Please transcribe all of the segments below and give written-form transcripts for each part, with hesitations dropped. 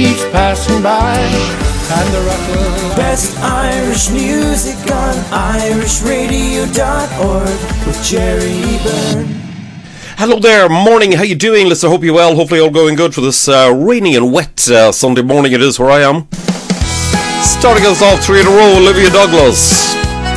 streets passing by, and the rattle. Best Irish music on irishradio.org with Jerry Byrne. Hello there, morning, how you doing? Listen, I hope you're well, hopefully all going good for this rainy and wet Sunday morning it is where I am. Starting us off 3 in a row, Olivia Douglas.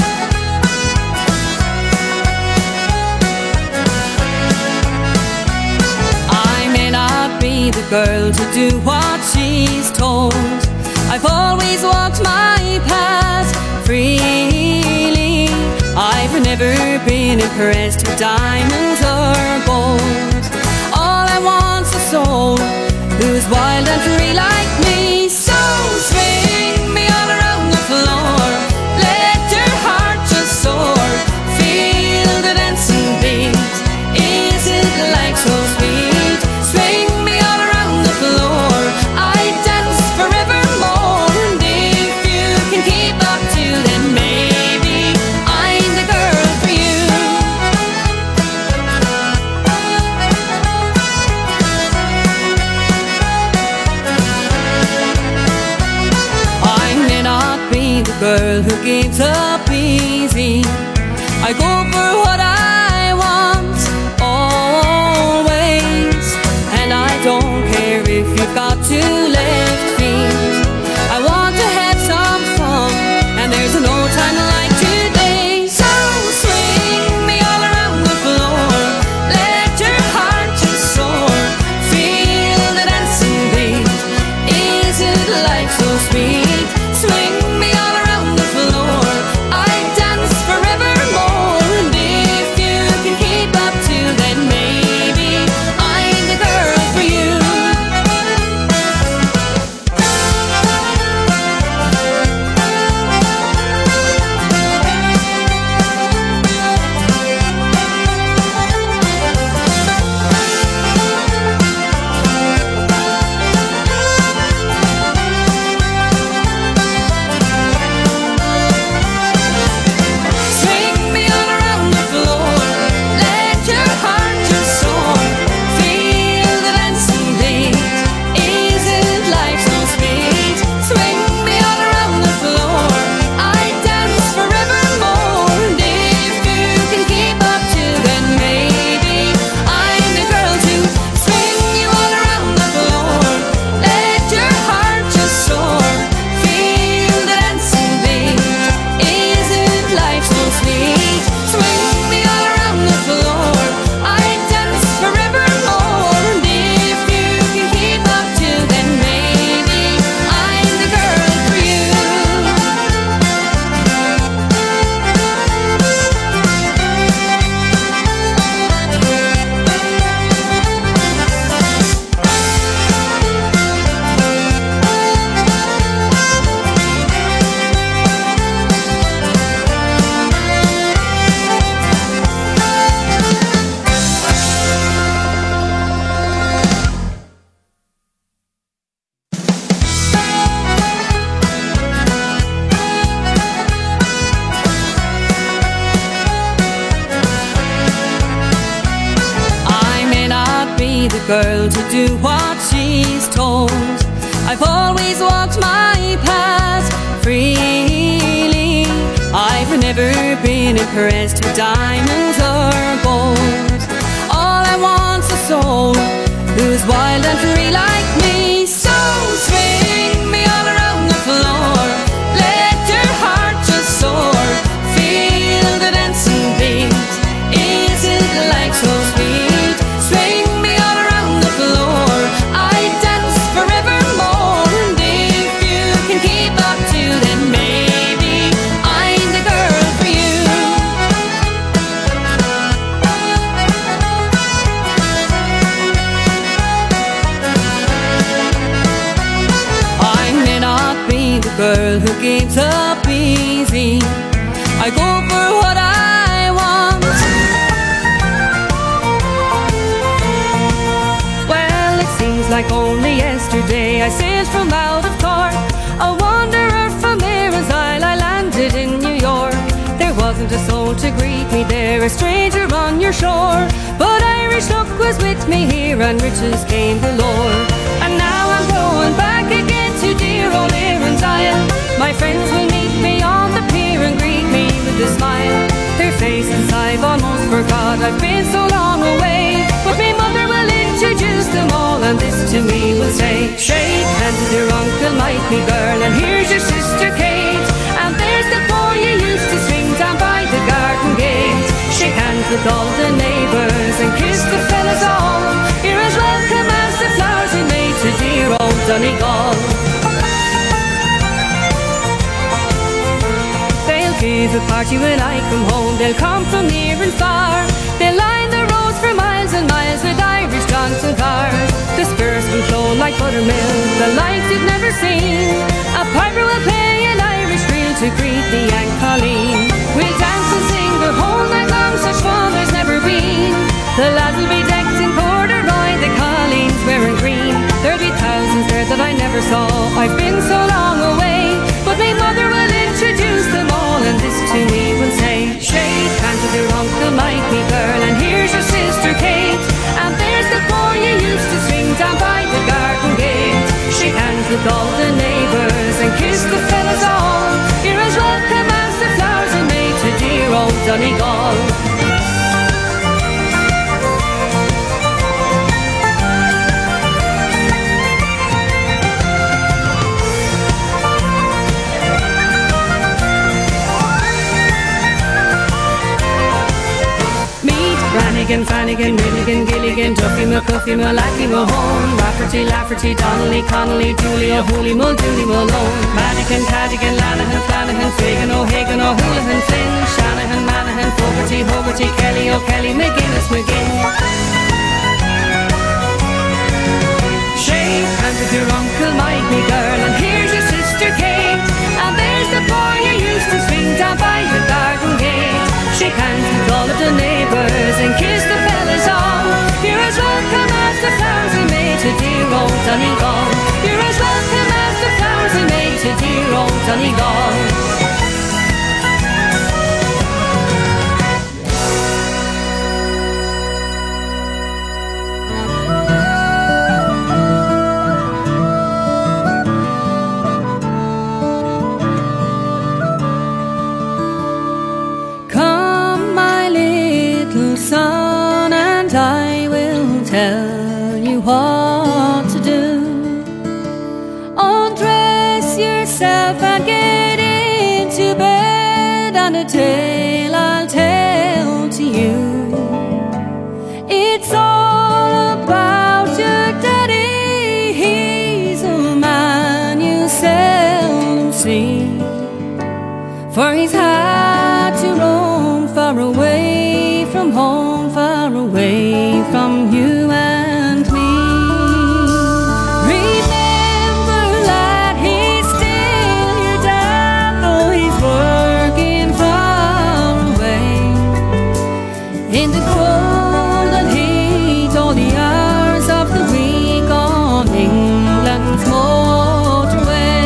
I may not be the girl to do what she's told. I've always walked my path freely. I've never been impressed with diamonds or gold. All I want's a soul who's wild and free like me. So swing me all around the floor, let your heart just soar, feel the dancing beat. Is it like so sweet? Swing me all around the floor, I dance forevermore. And if you can keep up to then maybe I'm the girl for you. I may not be the girl who gives up easy. I go for what I want always, and I don't care if you've got 2 left feet. I want to have some fun, and there's no time like today. So swing me all around the floor, let your heart just soar, feel the dancing beat. Is it like so sweet? Swing me all around the floor, I dance forevermore. And if you can keep up to then maybe I'm the girl for you. Swing me all around the floor, let your heart just soar, feel the dancing beat. Is it like so sweet? Swing me all around the floor, I dance forevermore. And if you can keep up to then maybe I'm the girl to swing you all around the floor, let your heart just soar, feel the dancing beat. Is it like so sweet? Swing me all around the floor, I dance forevermore. And if you can keep up to then maybe I'm the girl for you. I may not be the girl to do what she's told. I've always walked my path freely. I've never been impressed with diamonds or gold. All I want's a soul who's wild and free like me. So swing me all around the floor, let your heart just soar, feel the dancing beat. Is it like so sweet? Swing me all around the floor, I dance forevermore. And if you can keep up to then maybe I'm the girl for you. I may not be the girl who gives up easy. I go for what I want. Well, it seems like only yesterday I sailed from out of Cork, a wanderer from Mary's Isle. I landed in New York. There wasn't a soul to greet me there, a stranger on your shore. But Irish luck was with me here, and riches came galore. And now I'm going back again we will say. Shake hands with your uncle Mike, me girl, and here's your sister Kate. And there's the boy you used to swing down by the garden gate. Shake hands with all the neighbours and kiss the fellas all. You're as welcome as the flowers we made to dear old Donegal. They'll give a party when I come home. They'll come from near and far. They'll line the roads for miles and miles with Irish drunks and cars. The spirits will flow like buttermilk, the likes you've never seen. A piper will play an Irish reel to greet the Aunt Colleen. We'll dance and sing the whole night long, such fun there's never been. The lads will be decked in corduroy, the Colleen's wearing green. There'll be thousands there that I never saw, I've been so long away. But my mother will introduce them all, and this to me will say. Shake hands with your uncle Mike, me girl, and here's your sister Kate. And there's the boy you used to swing down by the garden gate. Shake hands with all the neighbours and kiss the fellas all. You're as welcome as the flowers are made to dear old Donegal. Brannigan, Flanagan, Milligan, Gilligan, Duffy, McCuffy, Malacky, Mahone, Rafferty, Lafferty, Donnelly, Connolly, Dooley, O'Hooley, Muldooley, Malone, Madigan, Cadigan, Lanahan, Flanahan, Fagan, O'Hagan, O'Houlihan, Flynn, Shanahan, Manahan, Fogarty, Hogarty, Kelly, O'Kelly, McGuinness, McGinn. Shake hands with your uncle Mike, me girl, and here's your sister Kate. And there's the boy you used to swing down by the garden gate. Shake hands with all of the neighbours and kiss the fellas all. You're as welcome as the flowers we made to dear old Donegal. You're as welcome as the flowers we made to dear old Donegal. Son, and I will tell you what to do. Undress yourself and get into bed, and a tale I'll tell to you. It's all about your daddy. He's a man you seldom see, for he's had to roam far away from home, far away from you and me. Remember, lad, he's still your dad, though he's working far away. In the cold and heat, all the hours of the week on England's motorway.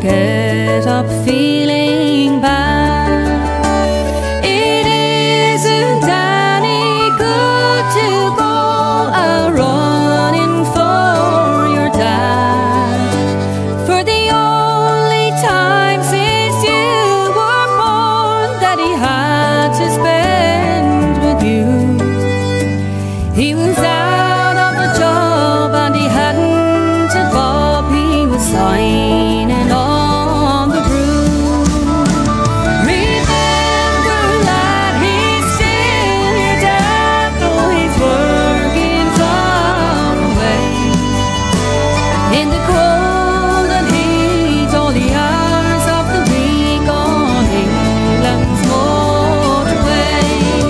get up feeling bad. It isn't any good to go a-running for your dad, for the only time since you were born that he had to spend with you. He was out of a job and he hadn't a bob. He was signing on the broom. Remember, lad, he's still your dad, though he's working far away. In the cold and heat, all the hours of the week on England's motorway.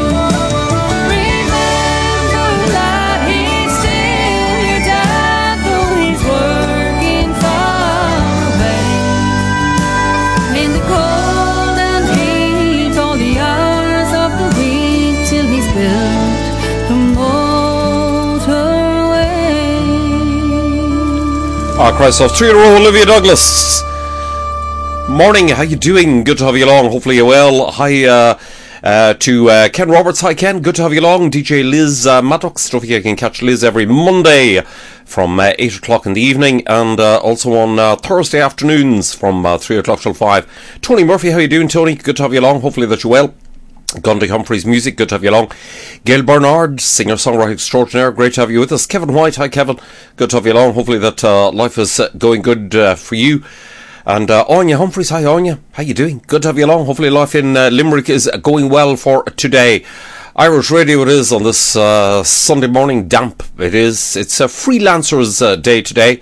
Remember, lad, he's still your dad, though he's working far away. In the cold and heat, all the hours of the week, till he's built the motorway. Christ off 3 in a row, Olivia Douglas. Morning, how you doing? Good to have you along. Hopefully you're well. Hi to Ken Roberts. Hi Ken, good to have you along. DJ Liz Maddox. Don't forget you can catch Liz every Monday from 8 o'clock in the evening, and also on Thursday afternoons from 3 o'clock till 5. Tony Murphy, how you doing, Tony? Good to have you along. Hopefully that you're well. Gundy Humphreys Music, good to have you along. Gail Bernard, singer-songwriter extraordinaire, great to have you with us. Kevin White, hi Kevin, good to have you along. Hopefully that life is going good for you. And Anya Humphreys, hi Anya, how you doing? Good to have you along. Hopefully life in Limerick is going well for today. Irish Radio it is on this Sunday morning, damp it is. It's a freelancer's day today.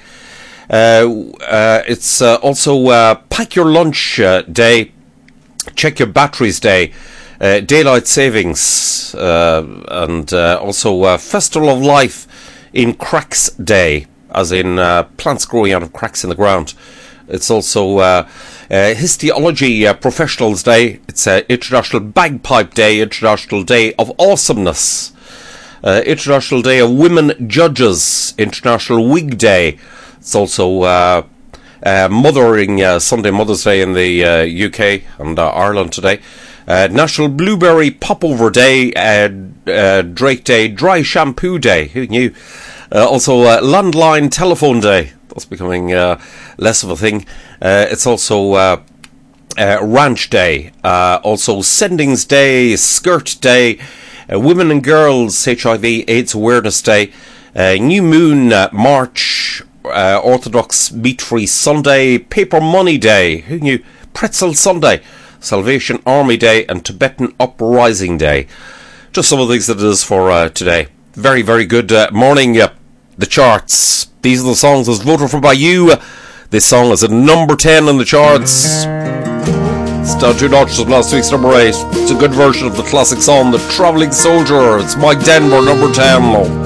It's also pack your lunch day, check your batteries day, daylight savings, and also Festival of Life in Cracks Day, as in plants growing out of cracks in the ground. It's also Histology Professionals Day. It's International Bagpipe Day, International Day of Awesomeness, International Day of Women Judges, International Wig Day. It's also Mothering Sunday, Mother's Day in the UK and Ireland today. National Blueberry Popover Day, Drake Day, Dry Shampoo Day. Who knew? Also Landline Telephone Day. That's becoming less of a thing. It's also Ranch Day. Also Sendings Day, Skirt Day, Women and Girls HIV AIDS Awareness Day, New Moon March, Orthodox Meat-Free Sunday, Paper Money Day. Who knew? Pretzel Sunday, Salvation Army Day, and Tibetan Uprising Day. Just some of the things that it is for today. Very, very good morning. The charts. These are the songs as voted for by you. This song is at number 10 in the charts. It's down 2 notches from last week's number 8. It's a good version of the classic song, The Travelling Soldier. It's Mike Denver, number 10.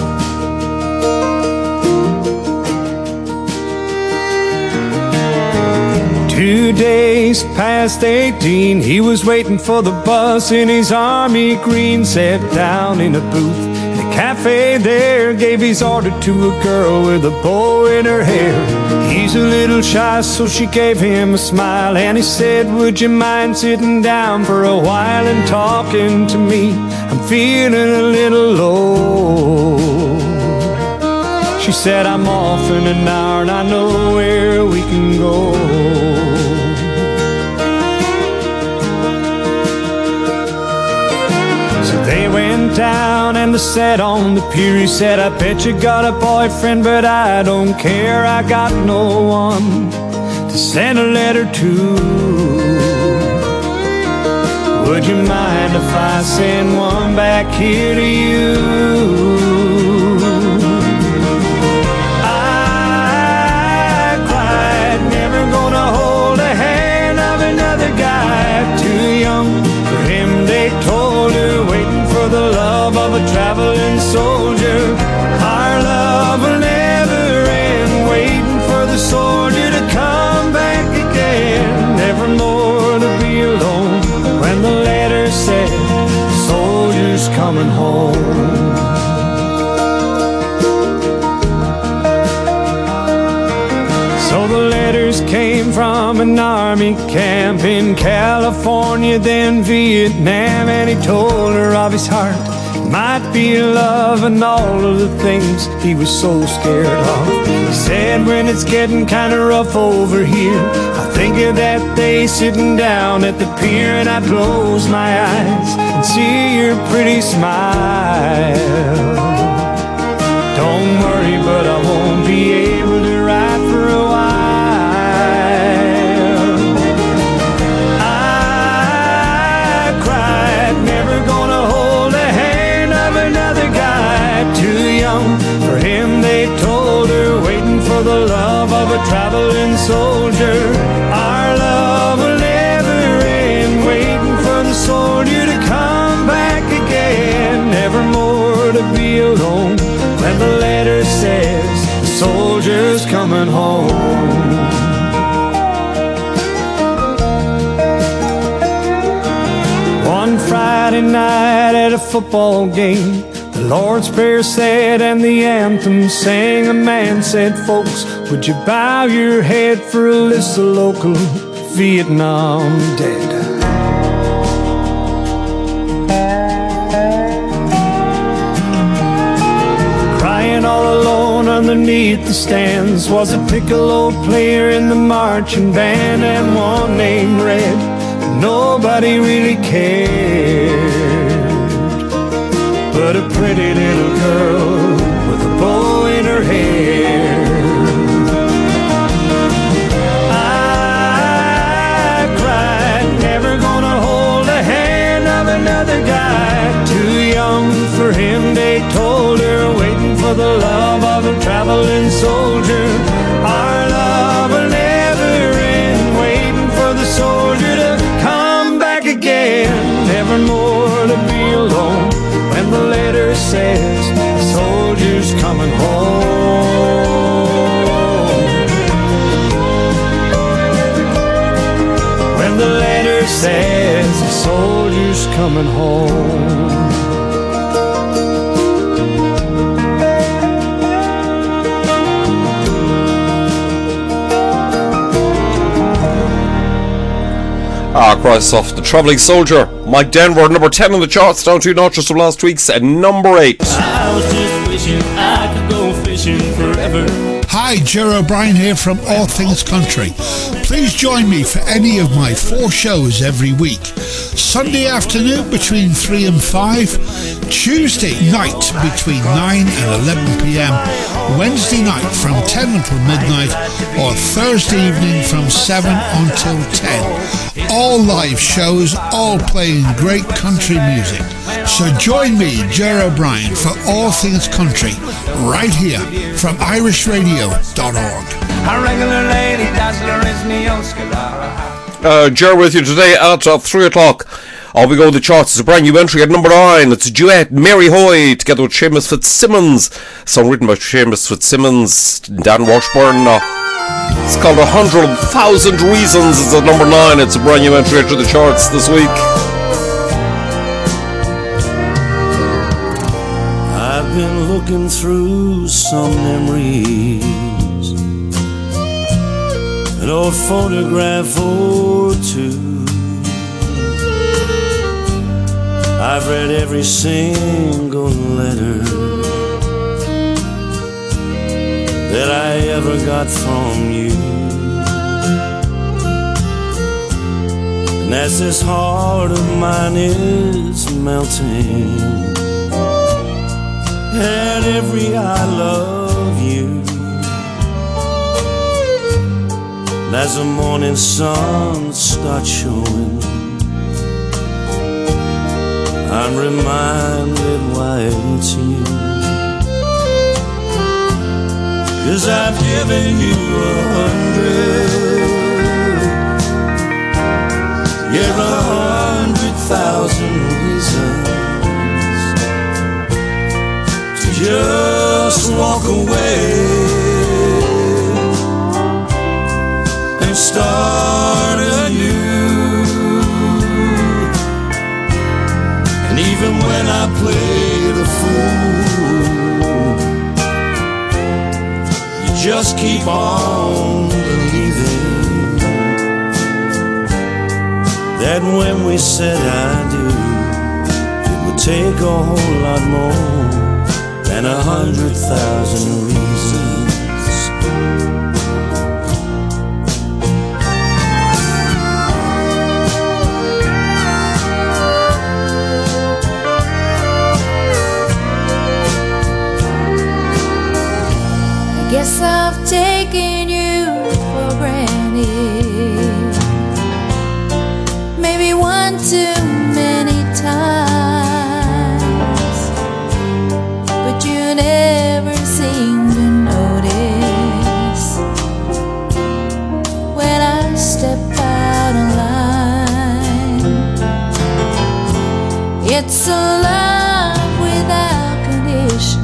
2 days past 18, he was waiting for the bus in his army green. Sat down in a booth in a cafe there, gave his order to a girl with a bow in her hair. He's a little shy, so she gave him a smile, and he said, would you mind sitting down for a while and talking to me? I'm feeling a little low. She said, I'm off in an hour and I know where we can go. So they went down and they sat on the pier. He said, I bet you got a boyfriend, but I don't care. I got no one to send a letter to. Would you mind if I send one back here to you? Of a traveling soldier, our love will never end. Waiting for the soldier to come back again, never more to be alone. When the letter said, soldier's coming home. just came from an army camp in California, then Vietnam, and he told her of his heart might be love and all of the things he was so scared of. He said, when it's getting kind of rough over here, I think of that day sitting down at the pier, and I close my eyes and see your pretty smile. Don't worry, but I won't be able to ride for a while. I cried, never gonna hold the hand of another guy. Too young for him, they told her, waiting for the love of a traveling soldier. Our love will never end, waiting for the soldier to come back again. Never more to be alone, when the letter says the soldier's coming home. One Friday night at a football game, the Lord's Prayer said and the anthem sang. A man said, folks, would you bow your head for a list of local Vietnam dead? All alone underneath the stands was a piccolo player in the marching band, and one named Red. Nobody really cared, but a pretty little girl with a bow in her hair. I cried, never gonna hold the hand of another guy. Too young for him, they told her, waiting for the love of a traveling soldier. Our love will never end, waiting for the soldier to come back again. Never more to be alone, when the letter says the soldier's coming home. When the letter says the soldier's coming home. Christ off the Travelling Soldier. Mike Denver, number 10 on the charts, down 2 notches from last week's, and number 8. I was just wishing I could go fishing forever. Hi, Ger O'Brien here from All Things Country. Please join me for any of my 4 shows every week. Sunday afternoon between 3 and 5, Tuesday night between 9 and 11 p.m, Wednesday night from 10 until midnight, or Thursday evening from 7 until 10. All live shows, all playing great country music. So join me, Ger O'Brien, for All Things Country, right here from irishradio.org. A regular lady dazzler is me Oscar. Ger with you today at 3 o'clock. Off we go the charts. It's a brand new entry at number 9. It's a duet, Mary Hoy, together with Seamus Fitzsimmons. Song written by Seamus Fitzsimmons, Dan Washburn. It's called 100,000 Reasons. It's at number 9. It's a brand new entry to the charts this week. I've been looking through some memories, an old photograph or two. I've read every single letter that I ever got from you. And as this heart of mine is melting, and every I love you, and as the morning sun starts showing, I'm reminded why it's you. 'Cause I've given you 100, yeah, 100,000 reasons to just walk away and start anew. And even when I play the fool, just keep on believing that when we said I do, it would take a whole lot more than 100,000 reasons. Guess I've taken you for granted, maybe one too many times, but you never seem to notice when I step out of line. It's a love without condition,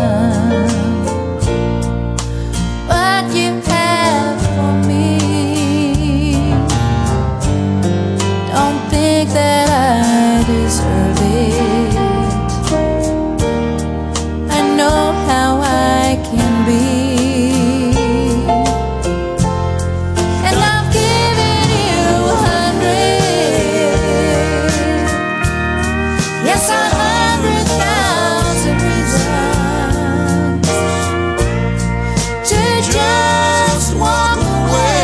that I deserve it. I know how I can be, and I've given you 100, yes, 100,000 reasons to just walk away.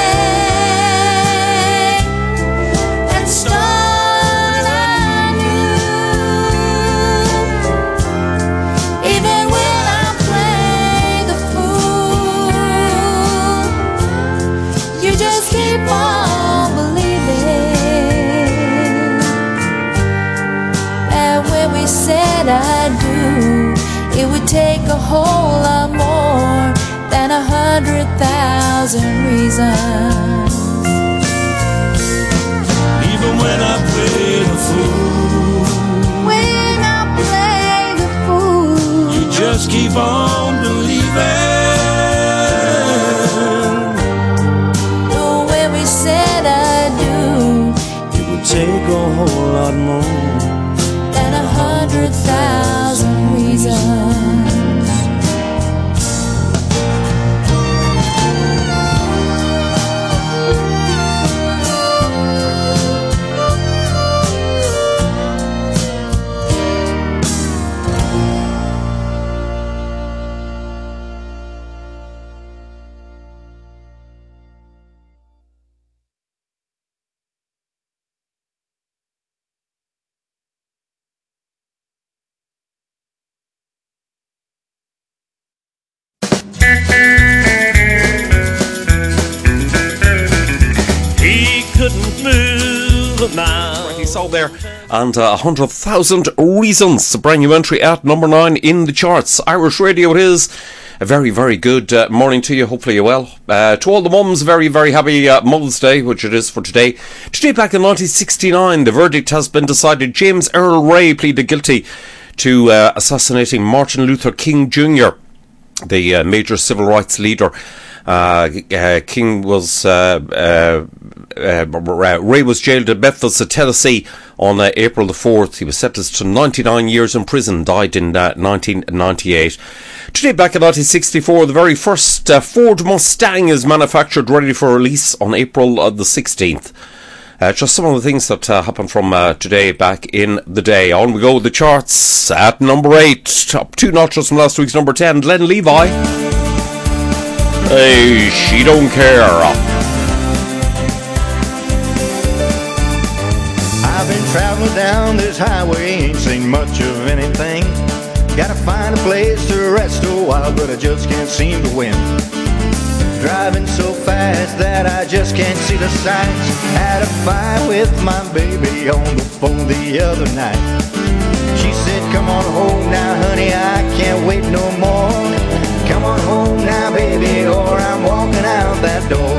Said I do, it would take a whole lot more than 100,000 reasons. Even when I play the fool, when I play the fool, you just keep on believing. Oh, when we said I do, it would take a whole lot more. 100,000 reasons. He couldn't move a mile. He saw there, and 100,000 Reasons, a brand new entry at number 9 in the charts. Irish Radio it is. A very, very good morning to you. Hopefully you're well. To all the mums, very, very happy Mother's Day, which it is for today. Today, back in 1969, the verdict has been decided. James Earl Ray pleaded guilty to assassinating Martin Luther King Jr., the major civil rights leader. King was Ray was jailed at Memphis, Tennessee, on April the 4th. He was sentenced to 99 years in prison. Died in 1998. Today, back in 1964, the very first Ford Mustang is manufactured, ready for release on April the 16th. Just some of the things that happened from today back in the day. On we go with the charts at number 8. Up 2 notches from last week's number 10. Glenn Levi. Hey, she don't care. I've been traveling down this highway, ain't seen much of anything. Gotta find a place to rest a while, but I just can't seem to win. Driving so fast that I just can't see the sights. Had a fight with my baby on the phone the other night. She said, come on home now, honey, I can't wait no more. Come on home now, baby, or I'm walking out that door.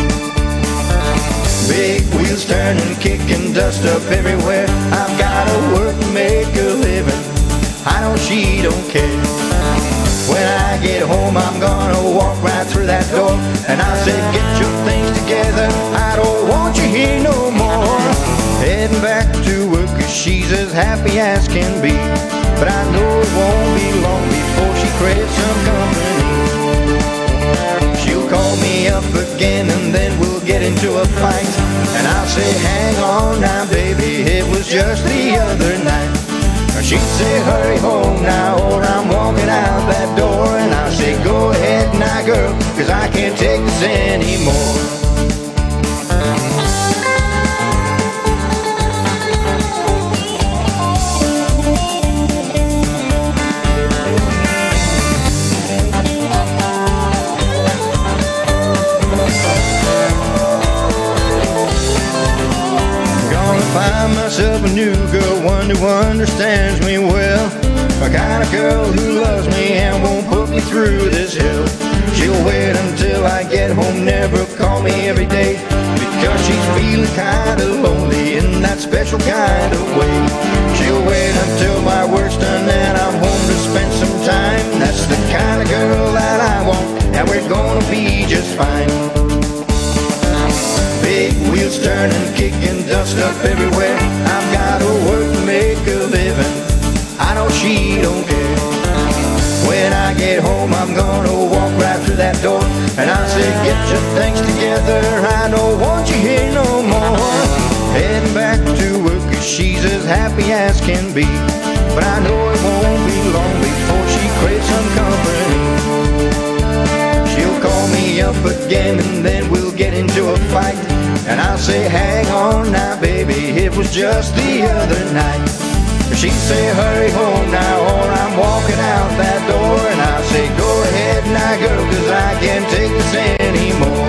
Big wheels turning, kicking dust up everywhere. I've gotta work and make a living. I know she don't care. When I get home, I'm gonna walk right through that door. And I said, get your things together, I don't want you here no more. Heading back to work, 'cause she's as happy as can be. But I know it won't be long before she craves some company. She'll call me up again and then we'll get into a fight. And I'll say, hang on just the other night. She'd say, hurry home now, or I'm walking out that door. And I say, go ahead now, girl, 'cause I can't take this anymore. Find myself a new girl, one who understands me well. A kind of girl who loves me and won't put me through this hell. She'll wait until I get home, never call me every day, because she's feeling kind of lonely in that special kind of way. She'll wait until my work's done and I'm home to spend some time. That's the kind of girl that I want, and we're gonna be just fine. Big wheels turning, kicking dust up everywhere. I've gotta work to make a living, I know she don't care. When I get home I'm gonna walk right through that door, and I say, get your things together, I don't want you here no more. Heading back to work 'cause she's as happy as can be, but I know it won't be long before she craves some company. She'll call me up again and then we'll get into a fight, and I'll say, hang on now baby, it was just the other night. She'd say, hurry home now, or I'm walking out that door. And I'll say, go ahead now girl, 'cause I can't take this anymore.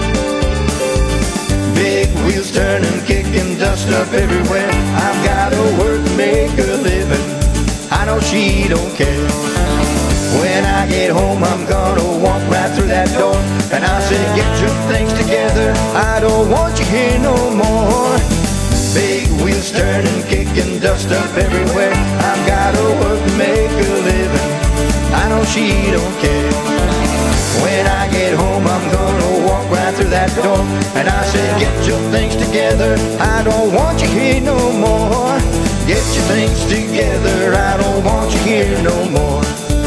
Big wheels turning, kicking dust up everywhere. I've gotta work to make a living, I know she don't care. When I get home I'm gonna walk right through that door, and I say, get your things together, I don't want you here no more. Big wheels turning, kicking dust up everywhere. I've gotta work to make a living, I know she don't care. When I get home I'm gonna walk right through that door, and I say, get your things together, I don't want you here no more. Get your things together, I don't want you here no more.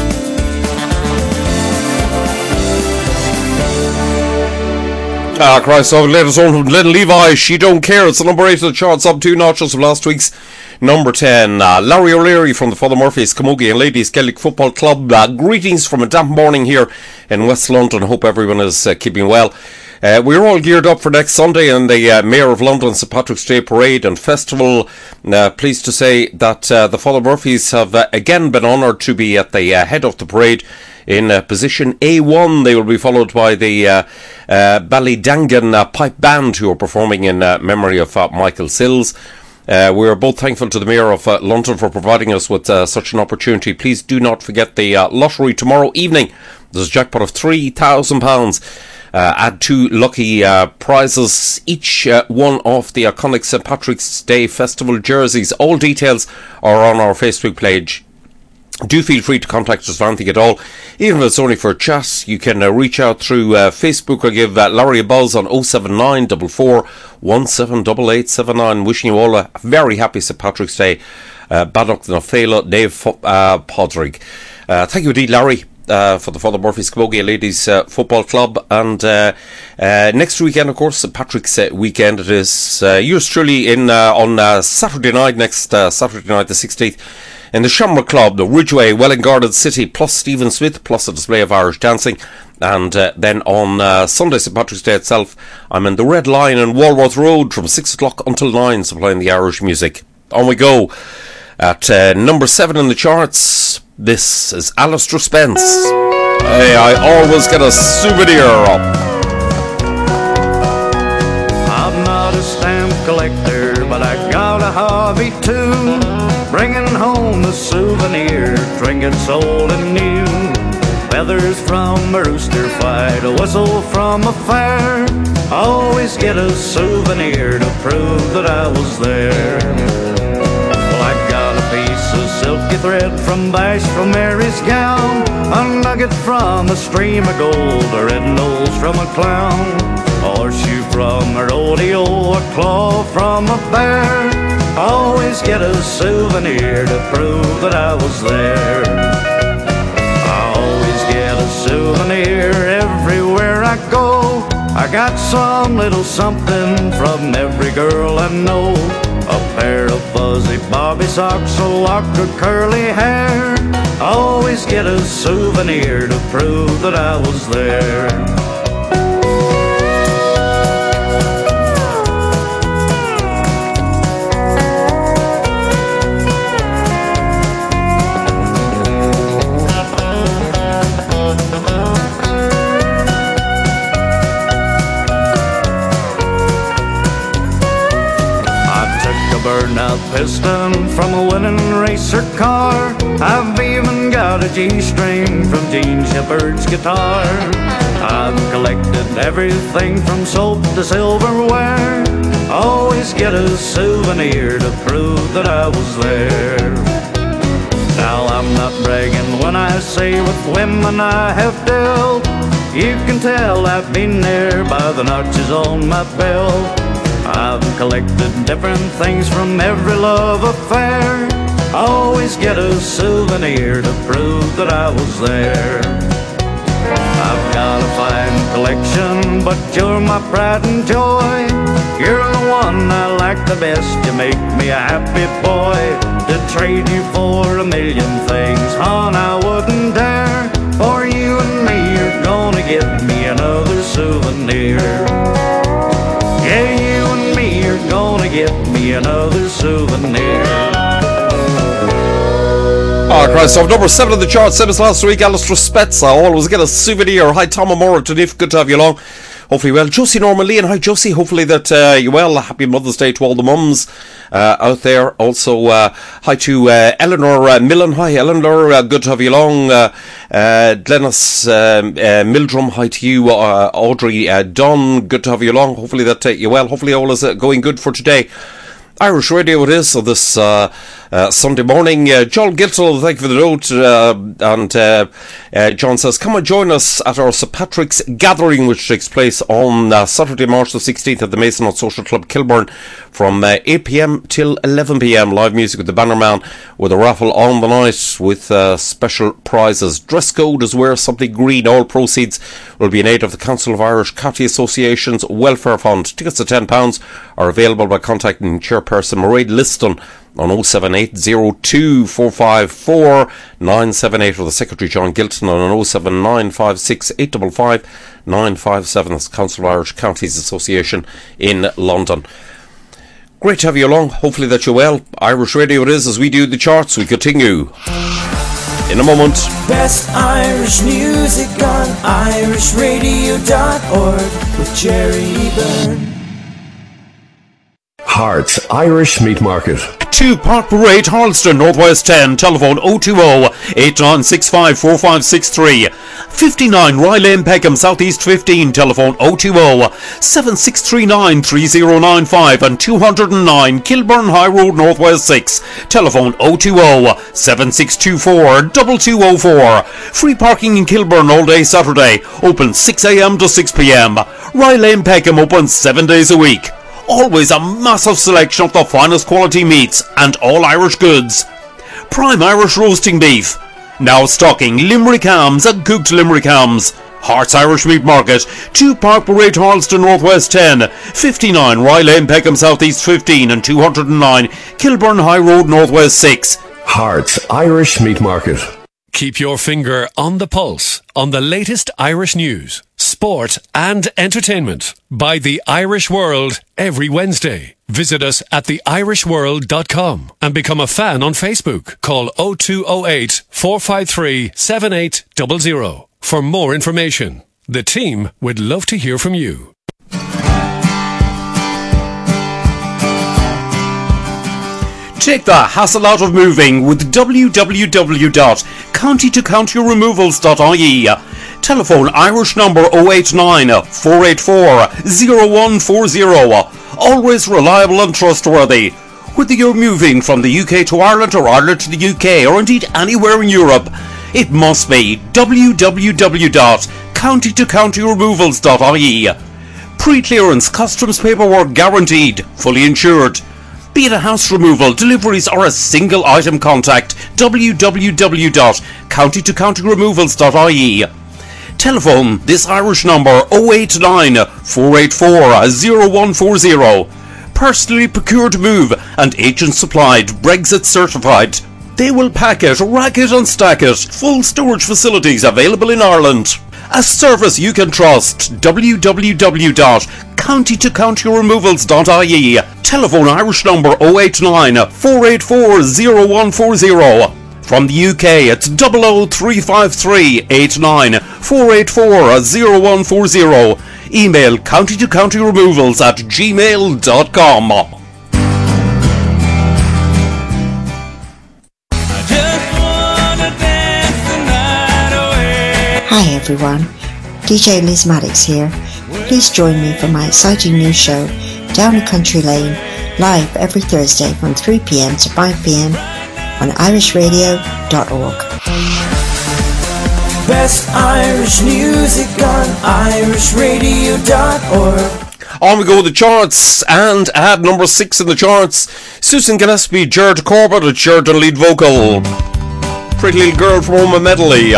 Christ, so latest on from Glenn Levi, She Don't Care. It's the number 8 of the charts, up 2 notches from last week's number 10. Larry O'Leary from the Father Murphy's Camogie and Ladies Gaelic Football Club. Greetings from a damp morning here in West London. Hope everyone is keeping well. We're all geared up for next Sunday and the Mayor of London St Patrick's Day Parade and Festival. Pleased to say that the Father Murphys have again been honoured to be at the head of the parade in position A1. They will be followed by the Ballydangan Pipe Band, who are performing in memory of Michael Sills. We are both thankful to the Mayor of London for providing us with such an opportunity. Please do not forget the lottery tomorrow evening. There's a jackpot of £3,000. Add 2 lucky prizes, each one of the iconic St Patrick's Day Festival jerseys. All details are on our Facebook page. Do feel free to contact us for anything at all, even if it's only for a chat. You can reach out through Facebook or give Larry a buzz on 07944 178879. Wishing you all a very happy St Patrick's Day. Badach na Féile Dave Podrick. Thank you indeed, Larry, for the Father Murphy's Camogie Ladies Football Club. And next weekend, of course, St Patrick's weekend. It is yours truly on Saturday night, next Saturday night the 16th. In the Shamrock Club, the Ridgeway, Welling Garden City, plus Stephen Smith, plus a display of Irish dancing. And then on Sunday, St Patrick's Day itself, I'm in the Red Lion in Walworth Road from 6 o'clock until 9, supplying the Irish music. On we go. At number 7 in the charts, this is Alistair Spence. Hey, I always get a souvenir up. I'm not a stamp collector, but I got a hobby too. Bringing home the souvenir, trinkets old and new. Feathers from a rooster fight, a whistle from a fair. Always get a souvenir to prove that I was there. Well, I got a piece of silky thread from Bash from Mary's gown, a nugget from a stream of gold, a red nose from a clown, a horseshoe from a rodeo, a claw from a bear. Always get a souvenir to prove that I was there. I always get a souvenir everywhere I go. I got some little something from every girl I know. a pair of fuzzy bobby socks, a lock of curly hair. Always get a souvenir to prove that I was there. Burnout piston from a winning racer car. I've even got a G-string from Gene Shepherd's guitar. I've collected everything from soap to silverware. Always get a souvenir to prove that I was there. Now I'm not bragging when I say with women I have dealt. You can tell I've been there by the notches on my belt. I've collected different things from every love affair. Always get a souvenir to prove that I was there. I've got a fine collection, but you're my pride and joy. You're the one I like the best, you make me a happy boy. To trade you for a million things, hon, I wouldn't dare. For you and me, you're gonna give me another souvenir. Yeah, you and me are gonna get me another souvenir. Oh, Christ, so number 7 on the chart, same as last week, Alistair Spezza, always get a souvenir. Hi, Tom O'Mora, Tanif, good to have you along. Hopefully well. Josie Norman Lee, and hi Josie, hopefully that you're well. Happy Mother's Day to all the mums out there. Also, hi to Eleanor Millen. Hi Eleanor, good to have you along. Glennis Mildrum, hi to you. Audrey Dunn, good to have you along. Hopefully that you're well. Hopefully all is going good for today. Irish Radio it is, so this Sunday morning. John Giltle, thank you for the note, and John says, come and join us at our St Patrick's Gathering, which takes place on Saturday, March the 16th at the Mason Social Club Kilburn from 8pm till 11pm. Live music with the Bannerman, with a raffle on the night with special prizes. Dress code is wear something green. All proceeds will be in aid of the Council of Irish County Association's Welfare Fund. Tickets at £10 are available by contacting Chairperson Mairead Liston on 07802 978 or the Secretary John Gilton on 07956 855 957. That's the Council of Irish Counties Association in London. Great to have you along. Hopefully that you're well. Irish Radio it is as we do the charts. We continue in a moment. Best Irish music on irishradio.org with Jerry Byrne. Hearts Irish Meat Market. 2 Park Parade, Harleston, Northwest 10, telephone 020-8965-4563. 59 Rye Lane, Peckham, Southeast 15, telephone 020-7639-3095 and 209 Kilburn High Road, Northwest 6, telephone 020-7624-2204. Free parking in Kilburn all day Saturday, open 6am to 6pm. Rye Lane, Peckham, open 7 days a week. Always a massive selection of the finest quality meats and all Irish goods. Prime Irish roasting beef. Now stocking Limerick hams and cooked Limerick hams. Hearts Irish Meat Market. 2 Park Parade, Harleston, Northwest 10. 59 Rye Lane, Peckham, Southeast 15 and 209 Kilburn High Road, Northwest 6. Hearts Irish Meat Market. Keep your finger on the pulse on the latest Irish news, sport and entertainment by The Irish World every Wednesday. Visit us at theirishworld.com and become a fan on Facebook. Call 0208 453 7800 for more information. The team would love to hear from you. Take the hassle out of moving with www.countytocountyremovals.ie. Telephone Irish number 089 484 0140. Always reliable and trustworthy. Whether you're moving from the UK to Ireland or Ireland to the UK or indeed anywhere in Europe, it must be www.countytocountyremovals.ie. Pre-clearance customs paperwork guaranteed, fully insured. Be it a house removal, deliveries or a single item, contact www.countytocountyremovals.ie. Telephone this Irish number 089 484 0140. personally procured move and agent supplied, Brexit certified. They will pack it, rack it and stack it. Full storage facilities available in Ireland. A service you can trust. www.countytocountyremovals.ie. Telephone Irish number 089 484 0140. From the UK, it's 00353 89 484 0140. Email countytocountyremovals@gmail.com. Hi everyone, DJ Liz Maddox here. Please join me for my exciting new show, Down a Country Lane, live every Thursday from 3 p.m. to 5 p.m. on irishradio.org. Best Irish music on irishradio.org. On we go with the charts, and at number 6 in the charts, Susan Gillespie, Gerard Corbett, it's Gerard the lead vocal. Pretty Little Girl from Oma Medley.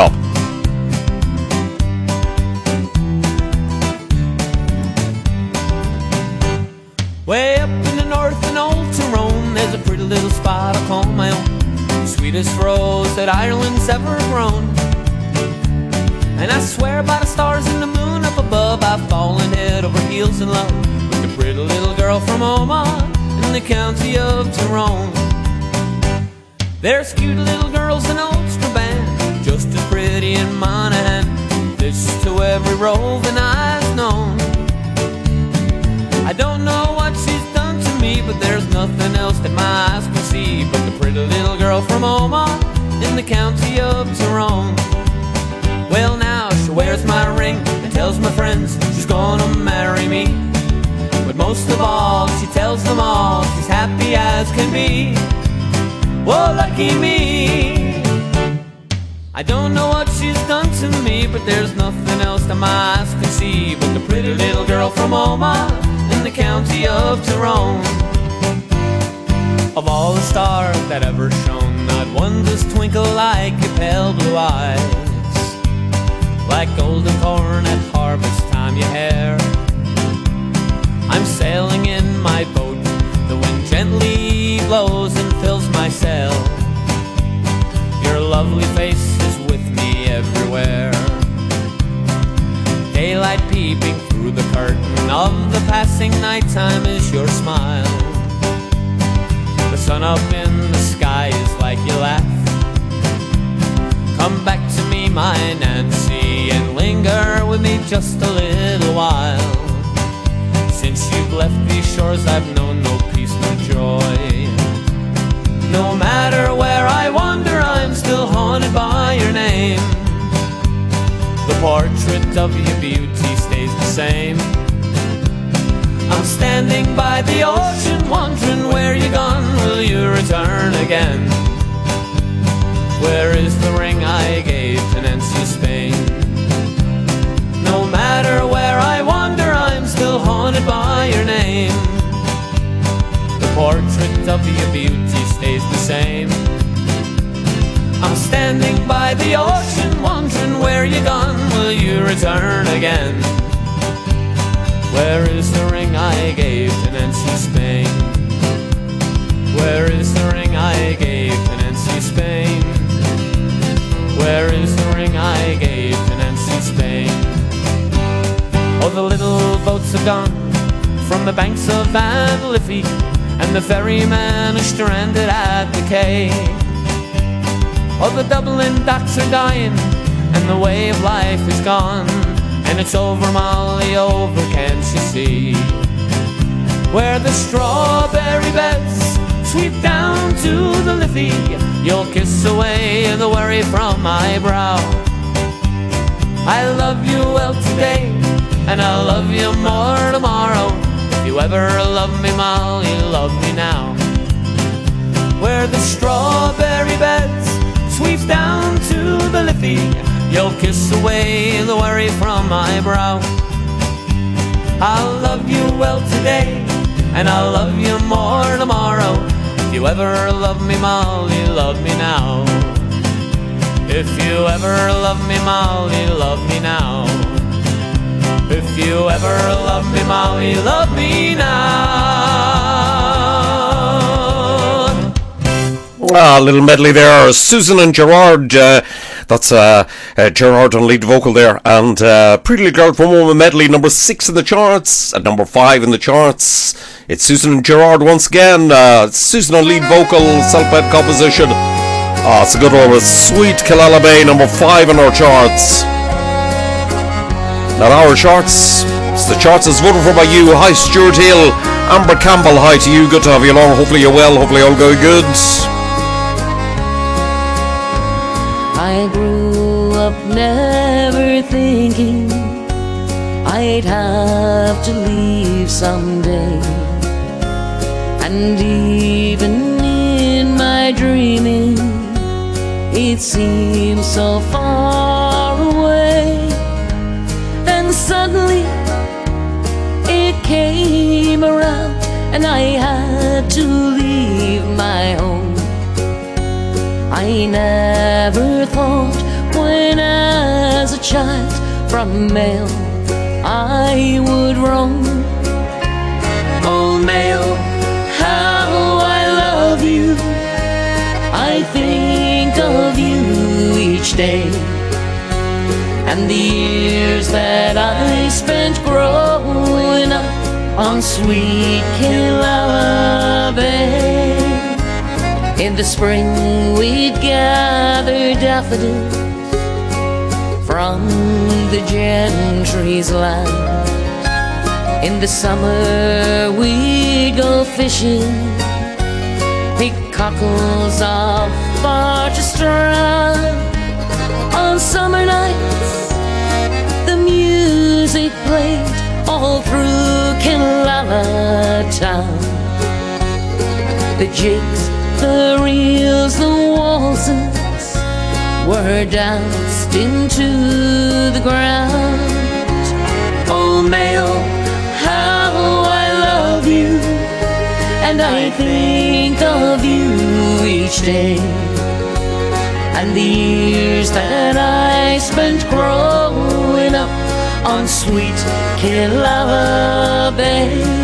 Way up in the north in Old Tyrone, there's a pretty little spot I call my own. The sweetest rose that Ireland's ever grown. And I swear by the stars and the moon up above, I've fallen head over heels in love with the pretty little girl from Oma in the county of Tyrone. There's cute little girls in Ulster Band, just as pretty in Monaghan. This to every roving eye's known. I don't know what she's done to me, but there's nothing else that my eyes can see but the pretty little girl from Oma in the county of Tyrone. Well now she wears my ring and tells my friends she's gonna marry me. But most of all she tells them all she's happy as can be. Whoa, lucky me. I don't know what she's done to me, but there's nothing else that my eyes can see but the pretty little girl from Oma in the county of Tyrone. Of all the stars that ever shone, not one does twinkle like your pale blue eyes. Like golden corn at harvest time your hair. I'm sailing in my boat, the wind gently blows and fills my sail. Your lovely face is with me everywhere. Daylight peeping through the curtain of the passing nighttime is your smile. The sun up in the sky is like you laugh. Come back to me, my Nancy, and linger with me just a little while. Since you've left these shores I've known no peace, no joy. No matter where I wander I'm still haunted by your name. The portrait of your beauty stays the same. I'm standing by the ocean wondering where you're gone, will you return again? Where is the ring I gave to Nancy Spain? No matter where I wander I'm still haunted by your name. The portrait of your beauty stays the same. I'm standing by the ocean wondering where you're gone, will you return again? Where is the ring I gave to Nancy Spain? Where is the ring I gave to Nancy Spain? Where is the ring I gave to Nancy Spain? Oh, the little boats have gone from the banks of Van Liffey, and the ferryman is stranded at the quay. Oh, the Dublin docks are dying, and the way of life is gone, and it's over, Molly, over, can't you see? Where the strawberry beds sweep down to the Liffey, you'll kiss away the worry from my brow. I love you well today, and I'll love you more tomorrow. If you ever love me, Molly, love me now. Where the strawberry beds sweeps down to the Liffey, you'll kiss away the worry from my brow. I'll love you well today, and I'll love you more tomorrow. If you ever love me, Molly, love me now. If you ever love me, Molly, love me now. If you ever love me, Molly, love me now. A little medley there. Susan and Gerard. That's Gerard on lead vocal there. And Pretty Little Girl from Home medley, number 6 in the charts. At number 5 in the charts. It's Susan and Gerard once again. Susan on lead vocal, self-made composition. It's a good one with Sweet Kalalabay, number 5 in our charts. Not our charts. It's the charts as voted for by you. Hi, Stuart Hill. Amber Campbell, hi to you. Good to have you along. Hopefully you're well. Hopefully all going good. I grew up never thinking I'd have to leave someday. And even in my dreaming, it seemed so far away. Then suddenly it came around and I had to leave my home. I never thought when as a child from Mayo I would roam. Oh Mayo, how I love you. I think of you each day. And the years that I spent growing up on sweet Killala Bay. In the spring we'd gather daffodils from the gentry's land. In the summer we'd go fishing, pick cockles off Barchester. On summer nights the music played all through Killala town. The jigs, the reels, the waltzes were danced into the ground. Oh Mayo, how I love you, and I think of you each day. And the years that I spent growing up on sweet Killala Bay.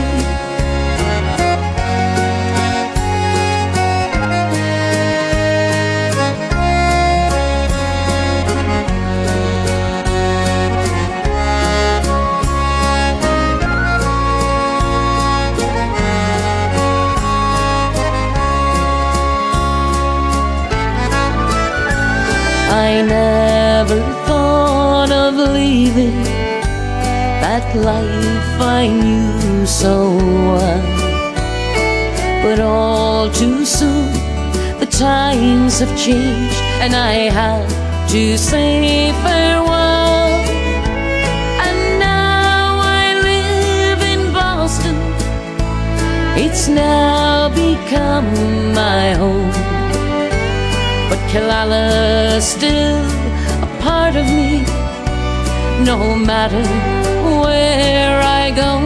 I never thought of leaving that life I knew so well, but all too soon the times have changed and I have to say farewell. And now I live in Boston, it's now become my home. But Killala's still a part of me, no matter where I go.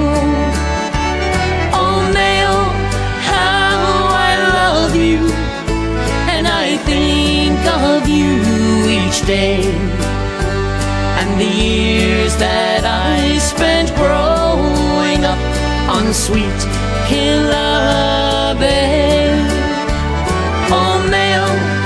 Oh Mayo, how I love you, and I think of you each day. And the years that I spent growing up on sweet Killala Bay. Oh Mayo,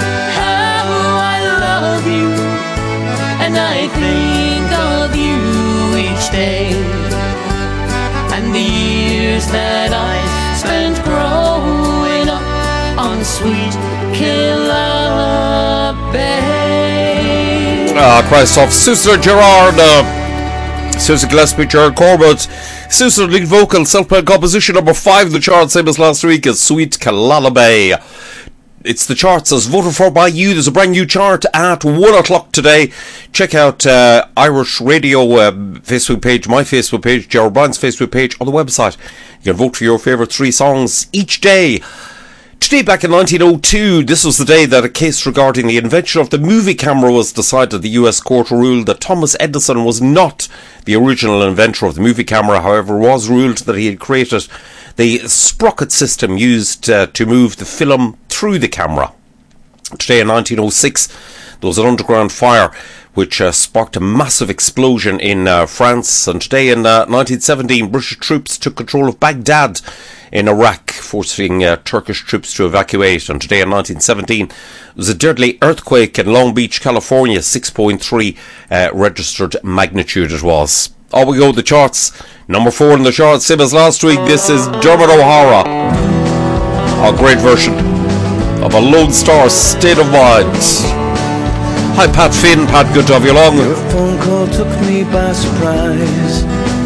and I think of you each day. And the years that I spent growing up on sweet Killala Bay. Christoph, Susan Gerard, Susan Gillespie, Gerard Corbett. Susan lead vocal, self-made composition, number 5 in the chart, same as last week, is Sweet Killala Bay. It's the charts as voted for by you. There's a brand new chart at 1 o'clock today. Check out Irish Radio Facebook page, my Facebook page, Gerald Bryan's Facebook page on the website. You can vote for your favourite 3 songs each day. Today, back in 1902, this was the day that a case regarding the invention of the movie camera was decided. The US court ruled that Thomas Edison was not the original inventor of the movie camera. However, it was ruled that he had created the sprocket system used to move the film through the camera. Today in 1906, there was an underground fire which sparked a massive explosion in France. And today in 1917, British troops took control of Baghdad in Iraq, forcing Turkish troops to evacuate. And today in 1917, there was a deadly earthquake in Long Beach, California, 6.3 registered magnitude it was. On we go, the charts. Number 4 in the charts, same as last week. This is Dermot O'Hara, a great version of a Lone Star, State of Mind. Hi Pat Finn, Pat, good to have you along. Your phone call took me by surprise.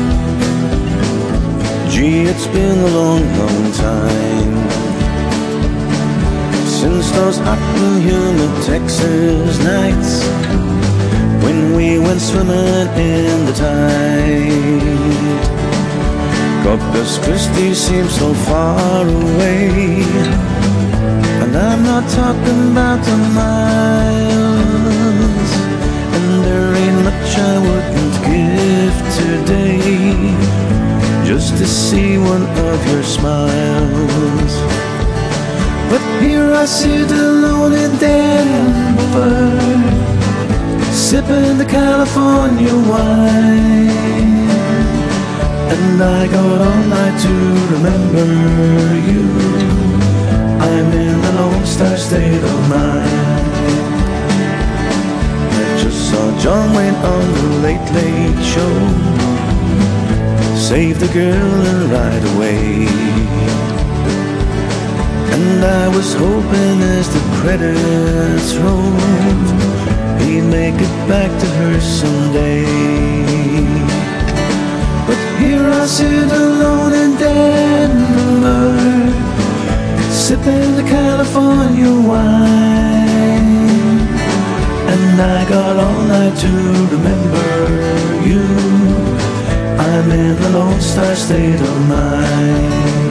Gee, it's been a long, long time since those hot and humid Texas nights when we went swimming in the tide. Corpus Christi seems so far away, and I'm not talking about the miles, and there ain't much I wouldn't give today just to see one of your smiles. But here I sit alone in Denver, sipping the California wine, and I got all night to remember you. I'm in the Lone Star State of Mind. I just saw John Wayne on the Late Late Show, save the girl and ride away. And I was hoping as the credits rolled, he'd make it back to her someday. But here I sit alone in Denver, sipping the California wine, and I got all night to remember you. I'm in the Lone Star State of Mind.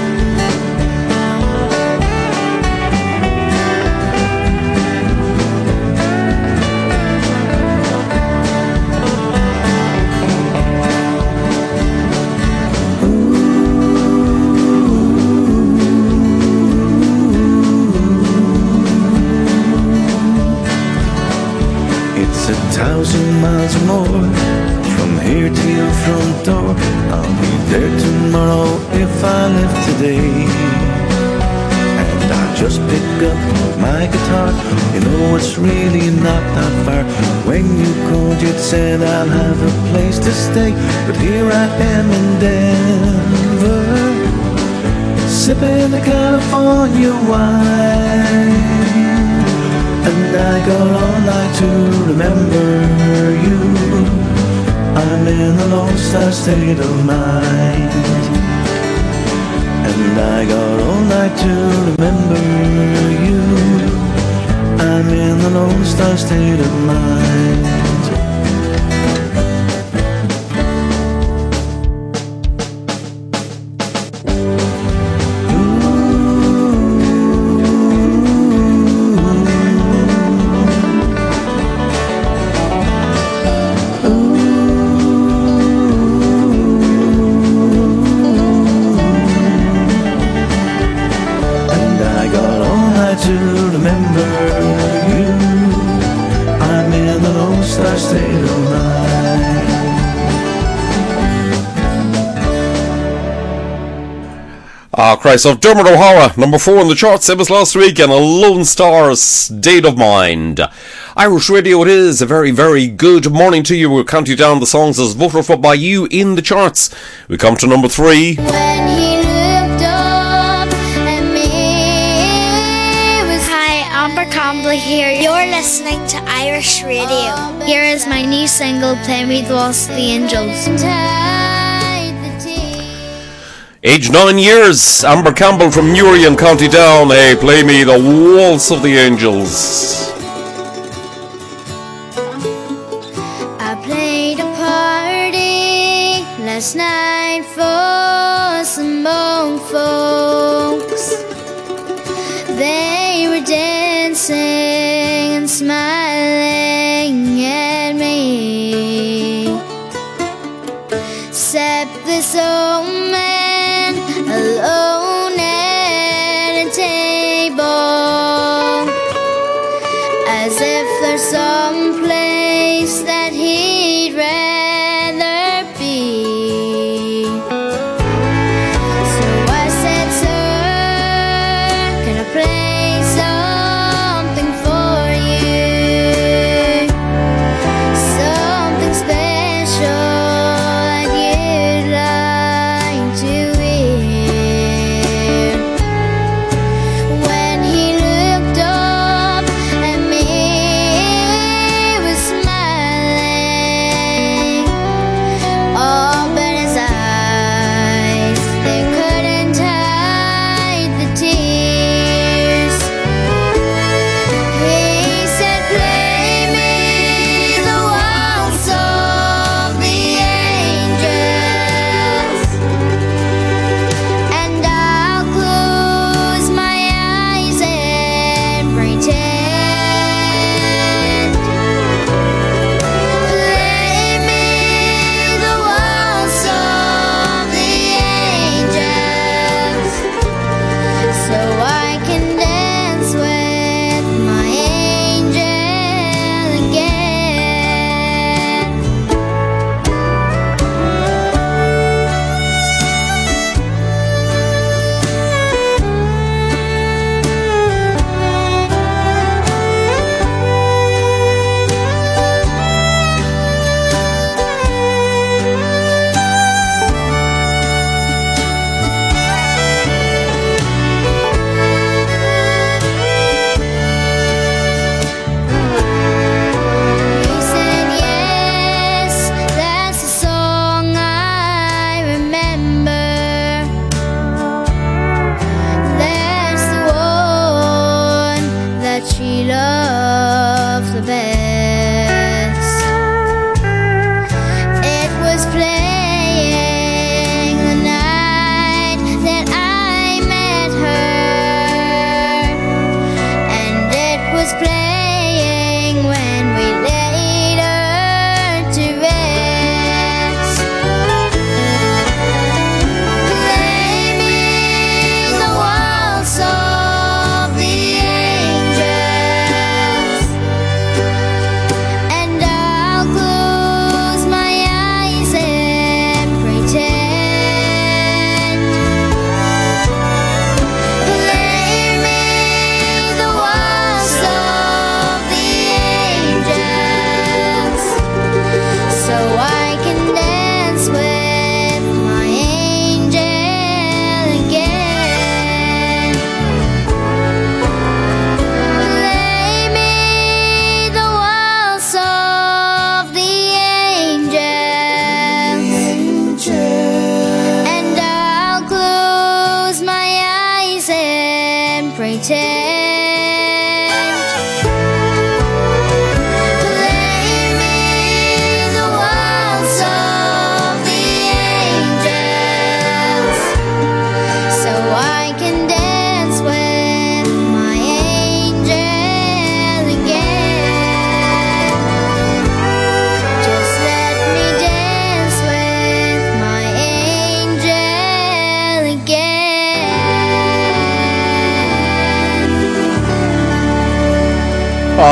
It's 1,000 miles more from here to your front door. I'll be there tomorrow if I live today. And I'll just pick up my guitar. You know it's really not that far. When you called you'd said I'll have a place to stay, but here I am in Denver, sipping the California wine, and I got all night to remember you. I'm in the Lone Star State of Mind, and I got all night to remember you. I'm in the Lone Star State of Mind. Christ, of Dermot O'Hara, number 4 on the charts, same as last week, and a Lone Star State of Mind. Irish Radio it is. A very, very good morning to you. We'll count you down the songs as voted for by you in the charts. We come to number 3. When he looked up at me was Hi, Amber Campbell here. You're listening to Irish Radio. Here is my new single, Play Me the Waltz of the Angels. Age 9 years, Amber Campbell from Newry in County Down. Hey, play me the Waltz of the Angels. I played a party last night for some old folks. They were dancing and smiling at me, except this old man alone at a table, as if there's some place that he'd rather be. So I said,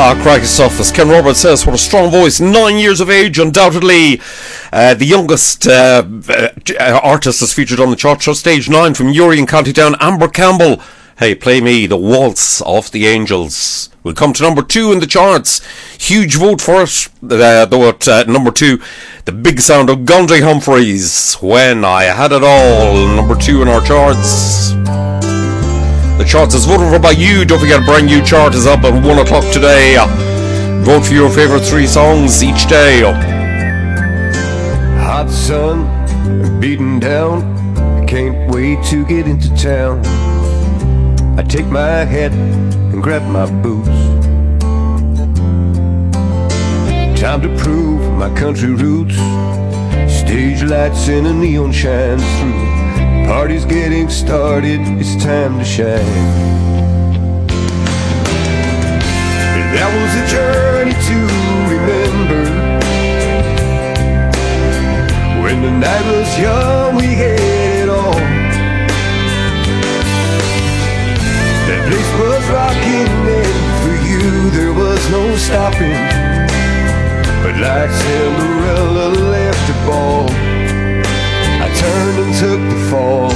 Cracking stuff, as Ken Roberts says. What a strong voice. 9 years of age, undoubtedly the youngest artist that's featured on the chart. Stage 9 from Uri in County Down, Amber Campbell. Hey, play me the Waltz of the Angels. We'll come to number 2 in the charts. Huge vote for it, though at number 2, the big sound of Gondry Humphreys, When I Had It All. Number 2 in our charts. The charts is voted for by you. Don't forget, a brand new chart is up at 1 o'clock today. Vote for your favourite 3 songs each day. Hot sun beating down, can't wait to get into town. I take my hat and grab my boots. Time to prove my country roots. Stage lights and a neon shines through. Party's getting started, it's time to shine. That was a journey to remember. When the night was young, we had it all. That place was rocking, and for you there was no stopping. But like Cinderella left a ball, I turned and took the fall.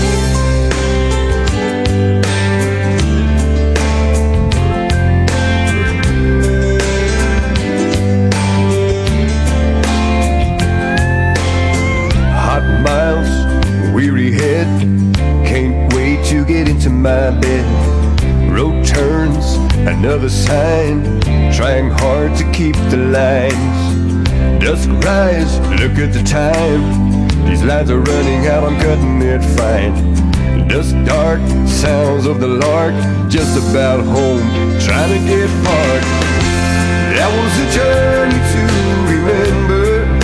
Hot miles, weary head, can't wait to get into my bed. Road turns, another sign, trying hard to keep the lines. Dusk rise, look at the time. These lines are running out, I'm cutting it fine. Dusk dark, sounds of the lark, just about home, trying to get parked. That was a journey to remember.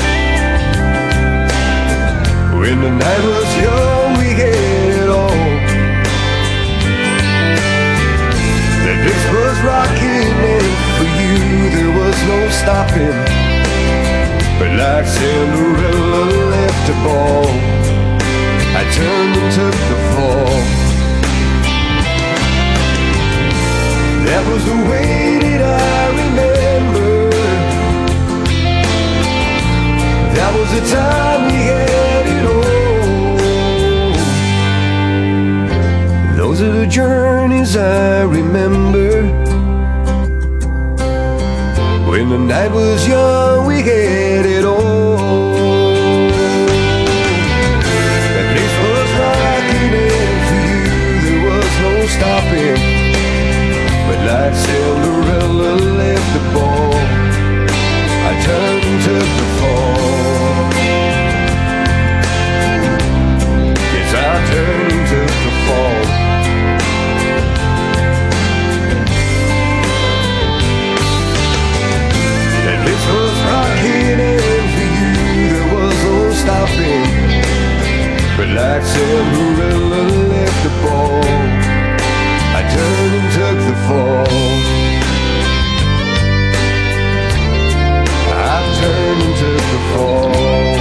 When the night was young, we had it all. The disc was rocking, and for you there was no stopping. But like Cinderella left a ball, I turned and took the fall. That was the way that I remember. That was the time we had it all. Those are the journeys I remember. When the night was young, we had it all. That place was rocking, and for you there was no stopping. But like Cinderella left the ball, I turned and took the fall. Yes, I turned and took the fall. This was rocking, and for you there was no stopping. But like Cinderella left the ball, I turned and took the fall. I turned and took the fall.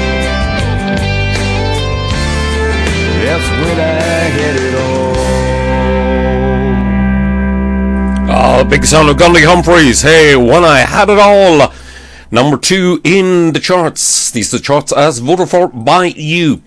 That's when I had it all. Oh, big sound of Gondry Humphreys. Hey, When I Had It All. Number 2 in the charts. These are the charts as voted for by you.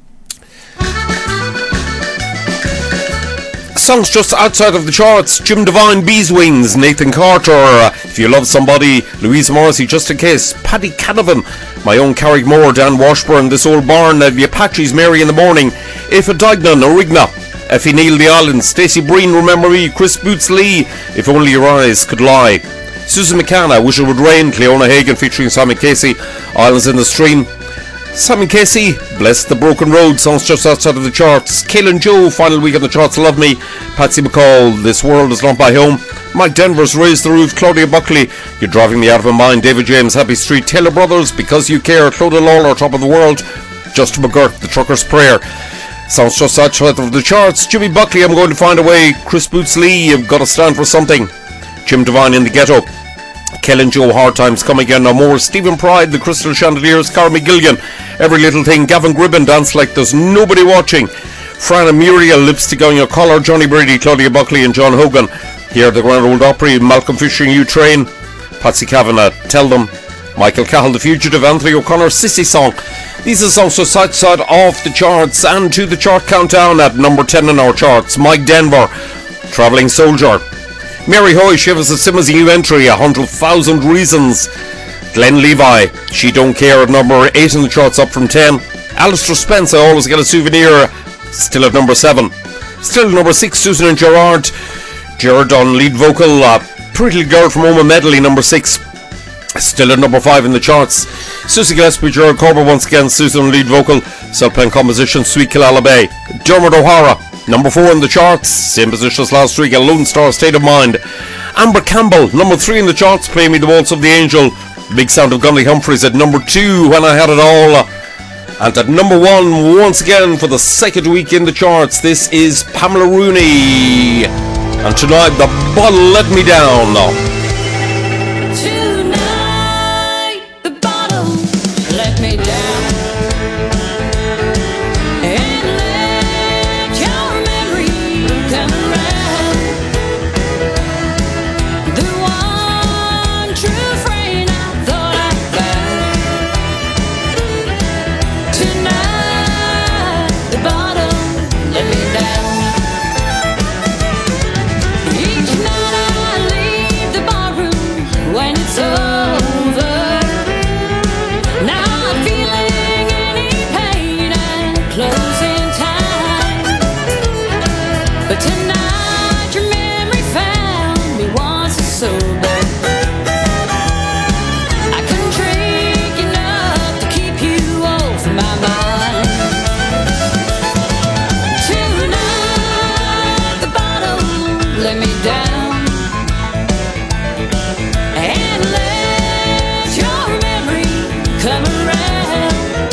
Songs just outside of the charts. Jim Devine, Bees Wings, Nathan Carter, If You Love Somebody, Louise Morrissey, Just in Case, Paddy Canavan, My Own Carrickmore, Dan Washburn, This Old Barn, The Apaches, Mary in the Morning, Aoife Dignan, Origna, Effie Neal, The Islands, Stacey Breen, Remember Me, Chris Boots Lee, If Only Your Eyes Could Lie, Susan McCann, Wish It Would Rain, Cleona Hagan featuring Simon Casey, Islands in the Stream, Simon Casey, Bless the Broken Road, songs just outside of the charts, Kaylin Joe, final week on the charts, Love Me, Patsy McCall, This World Is Not My Home, Mike Denver's Raise the Roof, Claudia Buckley, You're Driving Me Out of My Mind, David James, Happy Street, Taylor Brothers, Because You Care, Clodagh Lawler, Top of the World, Justin McGirt, The Trucker's Prayer. Sounds just outside of the charts. Jimmy Buckley, I'm Going to Find a Way. Chris Boots Lee, You've Got to Stand for Something. Jim Devine, In the Ghetto. Kellen Joe, Hard Times Come Again No More. Stephen Pride, The Crystal Chandeliers. Cara McGilligan, Every Little Thing. Gavin Gribben, Dance Like There's Nobody Watching. Fran and Muriel, Lipstick on Your Collar. Johnny Brady, Claudia Buckley and John Hogan, Here at the Grand Ole Opry, Malcolm Fisher, New Train, Patsy Kavanagh, Tell Them, Michael Cahill, The Fugitive, Anthony O'Connor, Sissy Song. These are songs so side to side off the charts and to the chart countdown at number 10 in our charts. Mike Denver, Travelling Soldier. Mary Hoy, Shivers at Simmons, a new entry, 100,000 Reasons. Glenn Levi, She Don't Care at number 8 in the charts, up from 10. Alistair Spence, I Always Get a Souvenir, still at number 7. Still at number 6, Susan and Gerard. Gerard on lead vocal, Pretty Little Girl from Oma Medley, number 6. Still at number 5 in the charts. Susie Gillespie, Gerard Corbett once again, Susan on lead vocal. Self-playing composition, Sweet Killala Bay. Dermot O'Hara, number 4 in the charts. Same position as last week, A Lone Star, State of Mind. Amber Campbell, number 3 in the charts, Play Me the Waltz of the Angel. Big Sound of Gunley Humphreys at number 2, When I Had It All. And at number 1, once again for the second week in the charts, this is Pamela Rooney. And tonight, The Bottle Let Me Down. Tonight, the bottle let me down. And let your memory come around. The one true friend I thought I found. Tonight, the bottle let me down. Each night I leave the barroom when it's over. Not feeling any pain at closing time. But tonight your memory found me once sober. I couldn't drink enough to keep you off my mind. Tonight the bottle let me down. And let your memory come around.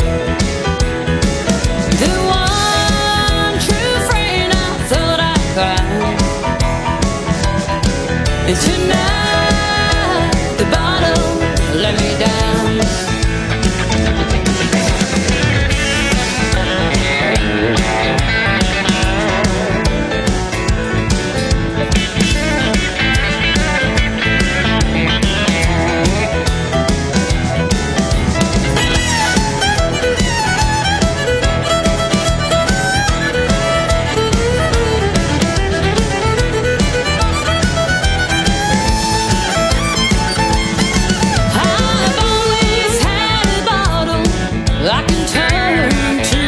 The one true friend I thought I found. And tonight the bottle let me down. I've always had a bottle I can turn to,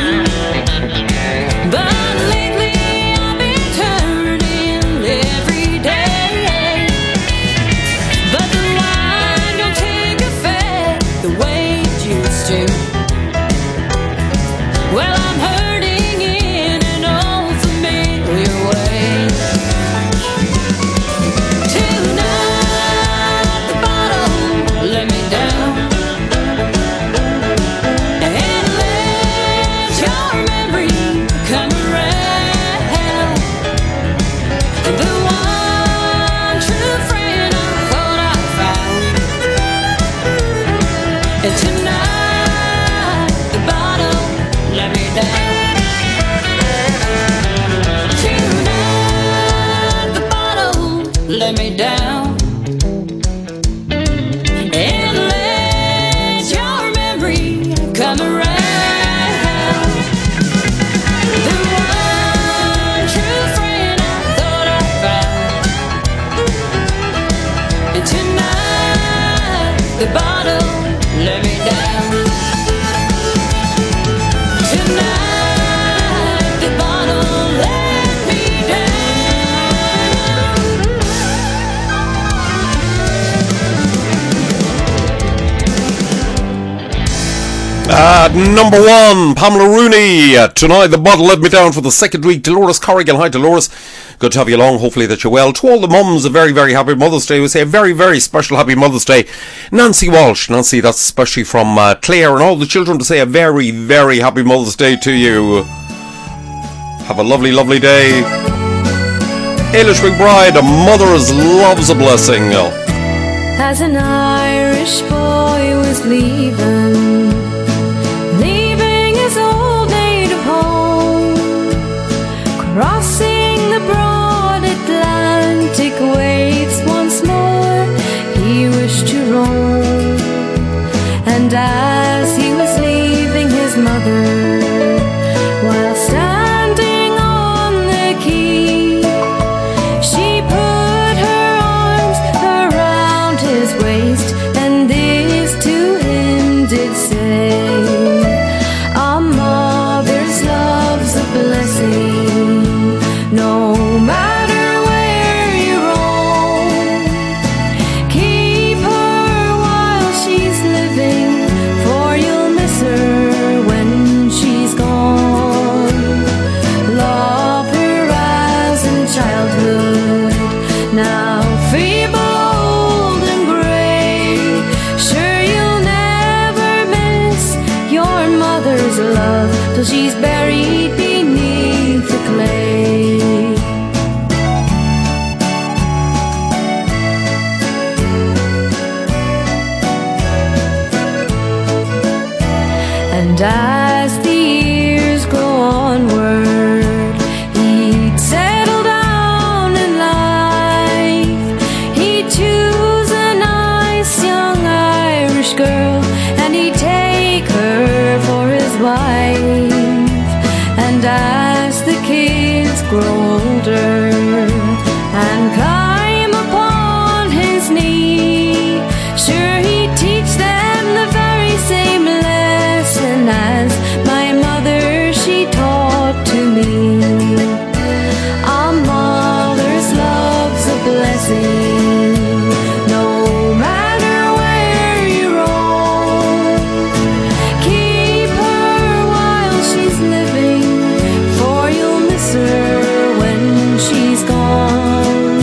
but lately I've been turning every day. But the wine don't take effect the way it used to. Well, I'm hurting in an old familiar way. Tonight the bottle let me down. And let your memory come around. The one true friend I thought I found. And tonight the bottle let me down. Tonight the bottle let me down. And let your memory come around. The one true friend I thought I found. And tonight the bottle let me down. Tonight the bottle let me At number 1, Pamela Rooney. Tonight, The Bottle Let Me Down for the second week. Dolores Corrigan. Hi, Dolores. Good to have you along. Hopefully that you're well. To all the mums, a very, very happy Mother's Day. We say a very, very special happy Mother's Day. Nancy Walsh. Nancy, that's especially from Clare and all the children, to say a very, very happy Mother's Day to you. Have a lovely, lovely day. Eilish McBride, A Mother's Love's a Blessing. As an Irish boy was leaving his old native home, crossing the broad Atlantic way. mother's love till she's buried beneath the clay. And as the years go onward, he'd settle down in life. He'd choose a nice young Irish girl, and he'd take her for his wife. And as the kids grow older and climb upon his knee, sure he'd teach them the very same lesson as my mother she taught to me. A mother's love's a blessing, no matter where you roam. Keep her while she's living, for you'll miss her when she's gone.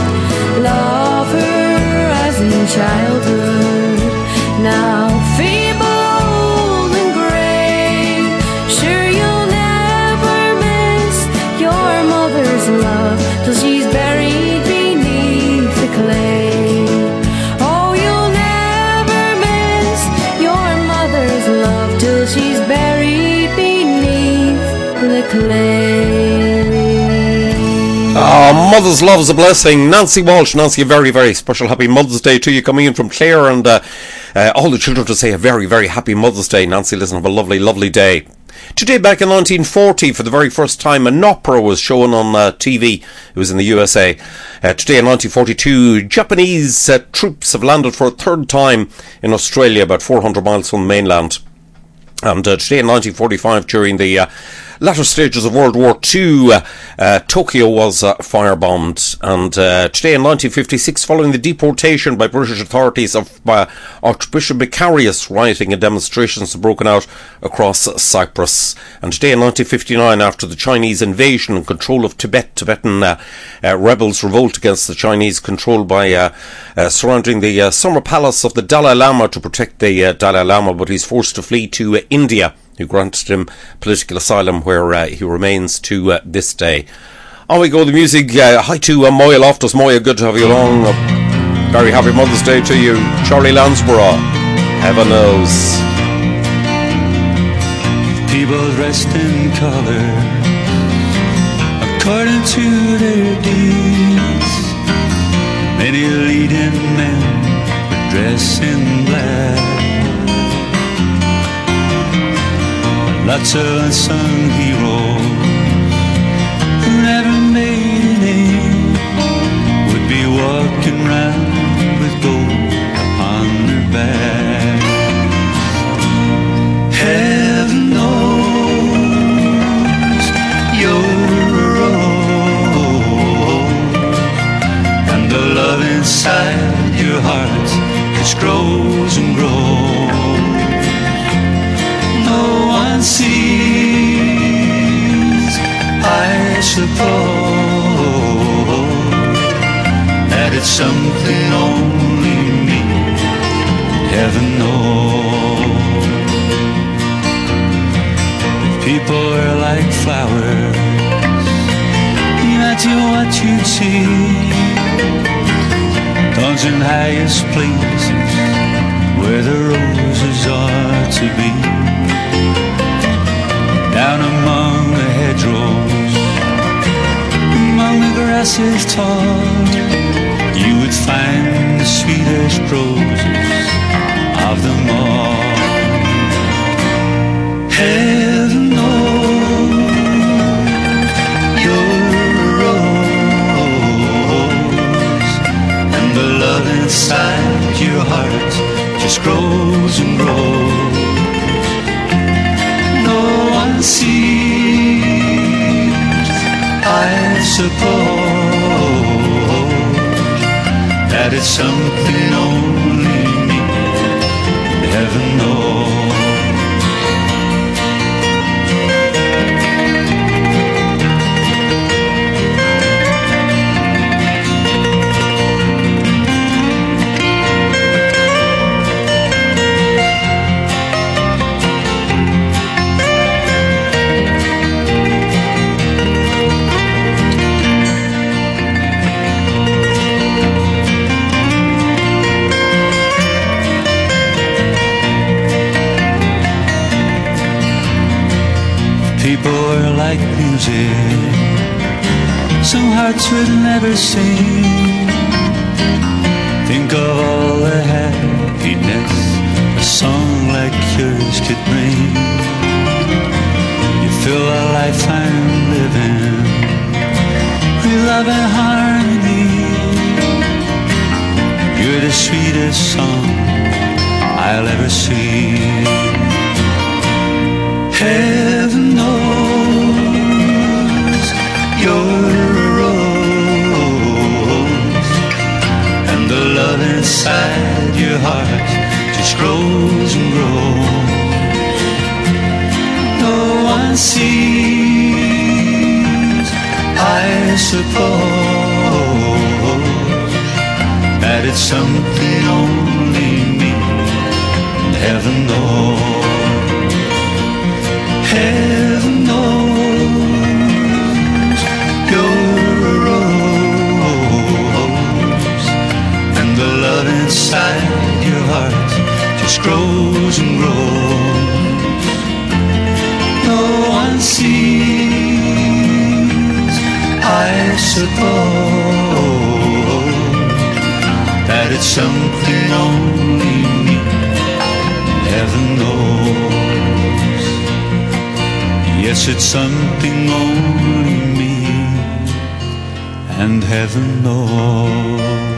Love her as in childhood, now feeble, old and grey. Sure you'll never miss your mother's love till she's buried beneath the clay. Oh, you'll never miss your mother's love till she's buried beneath the clay. Mother's Love is a Blessing. Nancy Walsh. Nancy, a very, very special happy Mother's Day to you, coming in from Clare, and all the children to say a very, very happy Mother's Day. Nancy, listen, have a lovely, lovely day. Today, back in 1940, for the very first time, an opera was shown on TV. It was in the USA. Today in 1942, Japanese troops have landed for a third time in Australia, about 400 miles from the mainland. And today in 1945, during the latter stages of World War II, Tokyo was firebombed. And today in 1956, following the deportation by British authorities of Archbishop Macarius, rioting and demonstrations have broken out across Cyprus. And today in 1959, after the Chinese invasion and control of Tibet, Tibetan rebels revolt against the Chinese control by surrounding the summer palace of the Dalai Lama to protect the Dalai Lama, but he's forced to flee to India, who granted him political asylum, where he remains to this day. On we go, the music. Hi to Moya Loftus. Moya, good to have you along. Very happy Mother's Day to you. Charlie Lansborough, Heaven Knows. People dressed in color according to their deeds. Many leading men would dress in black. Lots of unsung heroes who never made a name would be walking round with gold upon their back. Heaven knows you're wrong, and the love inside your heart just grows and grows. No one sees, I suppose, that it's something only me, heaven knows. If people are like flowers, imagine what you'd see. Thorns in highest places where the roses are to be. Down among the hedgerows, among the grasses tall, you would find the sweetest roses of them all. Heaven knows you're a rose, and the love inside your heart just grows and grows. Sees, I suppose, that it's something only me, heaven knows. people were like music, some hearts would never sing. Think of all the happiness a song like yours could bring. You fill a life I'm living with love and harmony. You're the sweetest song I'll ever sing. Heaven knows you're a rose, and the love inside your heart just grows and grows. No one sees, I suppose, that it's something only me and heaven knows. Heaven knows you're a rose, and the love inside your heart just grows and grows. No one sees, I suppose, that it's something only me and heaven knows. Yes, it's something only me and heaven knows.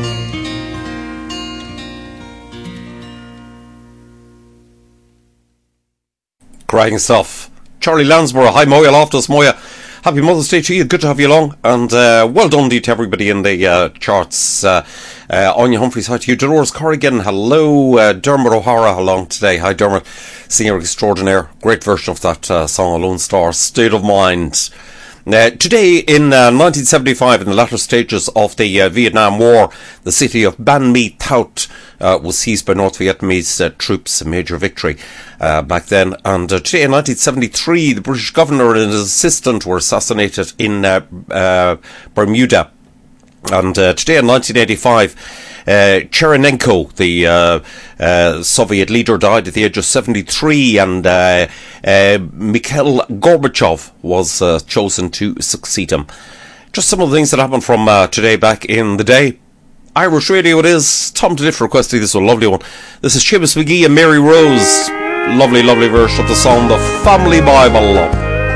Cracking stuff. Charlie Lansborough. Hi, Moya Loftus. Moya, happy Mother's Day to you. Good to have you along. And well done indeed to everybody in the charts. Anya Humphreys, hi to you. Dolores Corrigan, hello. Dermot O'Hara along today. Hi, Dermot. Singer extraordinaire. Great version of that song, A Lone Star, State of Mind. Today, in 1975, in the latter stages of the Vietnam War, the city of Ban Mi Thuot was seized by North Vietnamese troops, a major victory back then. And today, in 1973, the British governor and his assistant were assassinated in Bermuda. And today, in 1985, Chernenko, the Soviet leader, died at the age of 73, and Mikhail Gorbachev was chosen to succeed him. Just some of the things that happened from today back in the day. Irish Radio it is. Tom Tediff requested this, a lovely one. This is Seamus McGee and Mary Rose. Lovely, lovely version of the song, The Family Bible.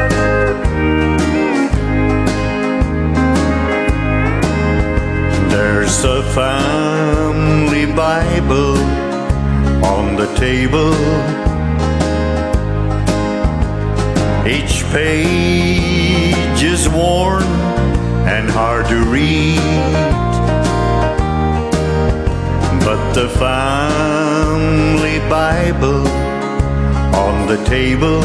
There's a family Bible on the table. Each page is worn and hard to read, but the family Bible on the table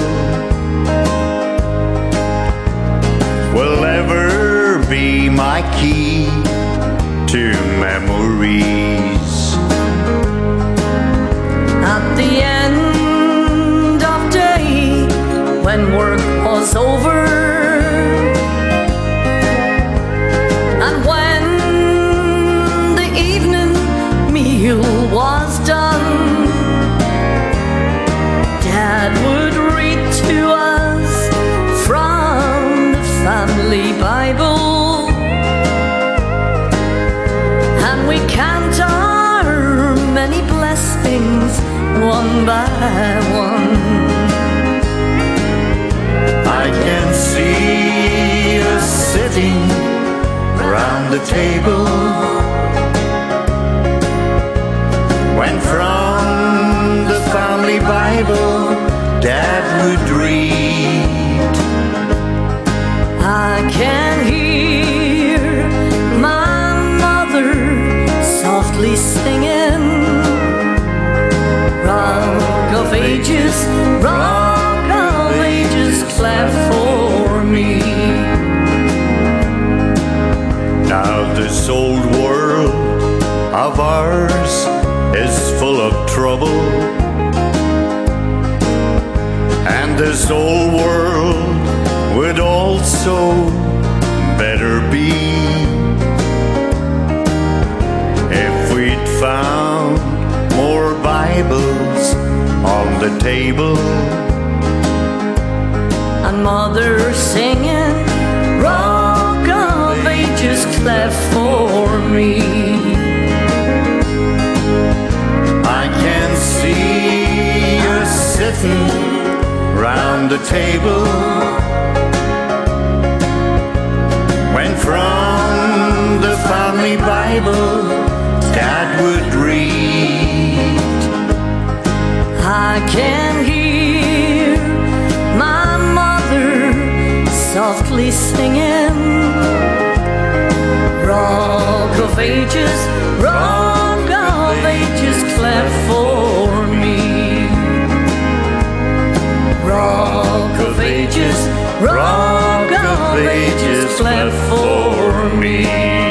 will ever be my key to memories. At the end of day, when work was over, and when the evening meal was done, Dad would read to us from the family Bible, and we count our many blessings one by one. I can see us sitting around the table, when from the family Bible Dad would read. I can hear my mother softly singing, Rock of Ages, Rock of Ages, clap for me. Now this old world of ours is full of trouble, and this old world would also better be if we'd found more Bibles on the table, and mother singing Rock of Ages clef for me. I can see you sitting round the table when from the family Bible Dad would read. I can hear my mother softly singing Rock of Ages, Rock of Ages clef for me. Rock of Ages, Rock of Ages clef for me.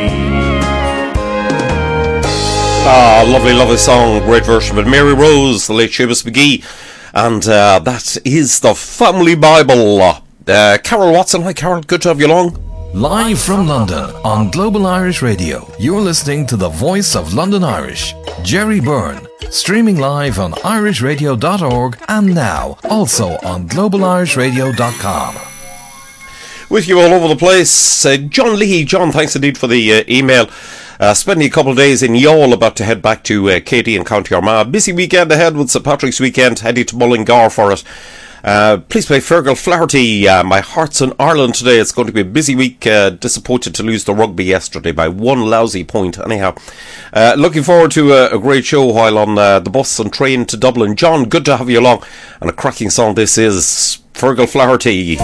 Ah, lovely, lovely song. Great version of it. Mary Rose, the late Seamus McGee. And that is the Family Bible. Carol Watson. Hi, Carol. Good to have you along. Live from London on Global Irish Radio, you're listening to the voice of London Irish, Jerry Byrne, streaming live on irishradio.org and now also on globalirishradio.com. With you all over the place, John Leahy. John, thanks indeed for the email. Spending a couple of days in Youghal, about to head back to Katy in County Armagh. Busy weekend ahead with St Patrick's weekend, heading to Mullingar for it. Please play Fergal Flaherty, My Heart's in Ireland today. It's going to be a busy week. Disappointed to lose the rugby yesterday by one lousy point. Anyhow, looking forward to a great show while on the bus and train to Dublin. John, good to have you along. And a cracking song this is. Fergal Flaherty.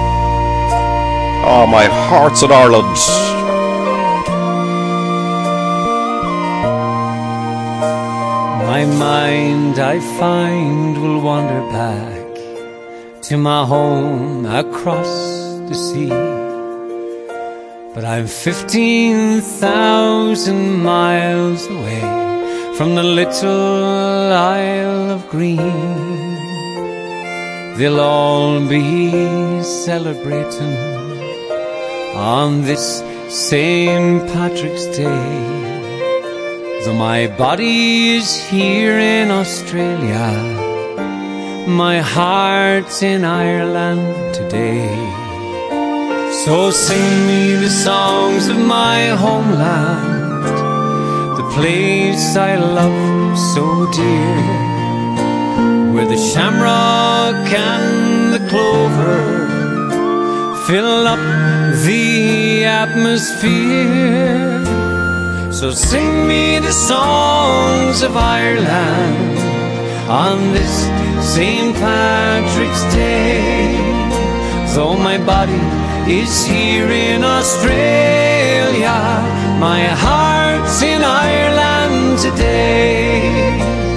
Oh, My Heart's in Ireland. My mind, I find, will wander back to my home across the sea. But I'm 15,000 miles away from the little Isle of Green. They'll all be celebrating on this St. Patrick's Day. Though my body is here in Australia, my heart's in Ireland today. So sing me the songs of my homeland, the place I love so dear, where the shamrock and the clover fill up the atmosphere. So sing me the songs of Ireland on this St. Patrick's Day. Though my body is here in Australia, my heart's in Ireland today.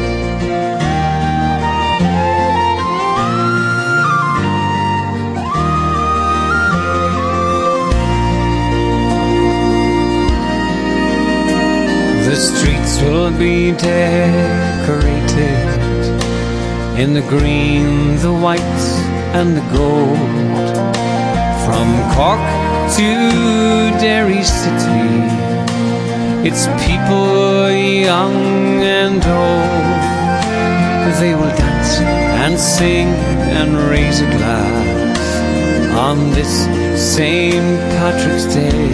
The streets will be decorated in the green, the white and the gold. From Cork to Derry City, it's people young and old. They will dance and sing and raise a glass on this St. Patrick's Day.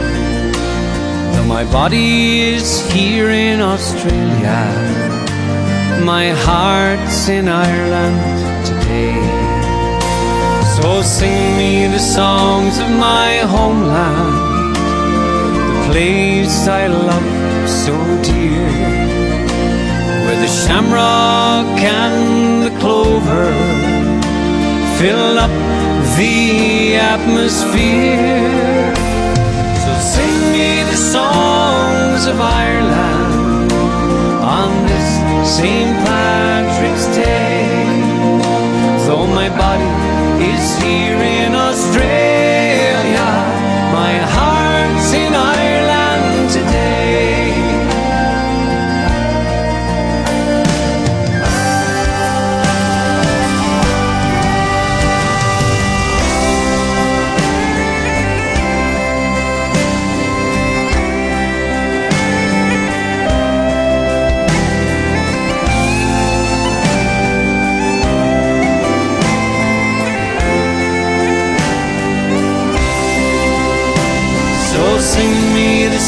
My body is here in Australia, my heart's in Ireland today. So sing me the songs of my homeland, the place I love so dear, where the shamrock and the clover fill up the atmosphere. So sing me the songs of Ireland on this St. Patrick's Day. Though my body is here in Australia, my heart's in Ireland today.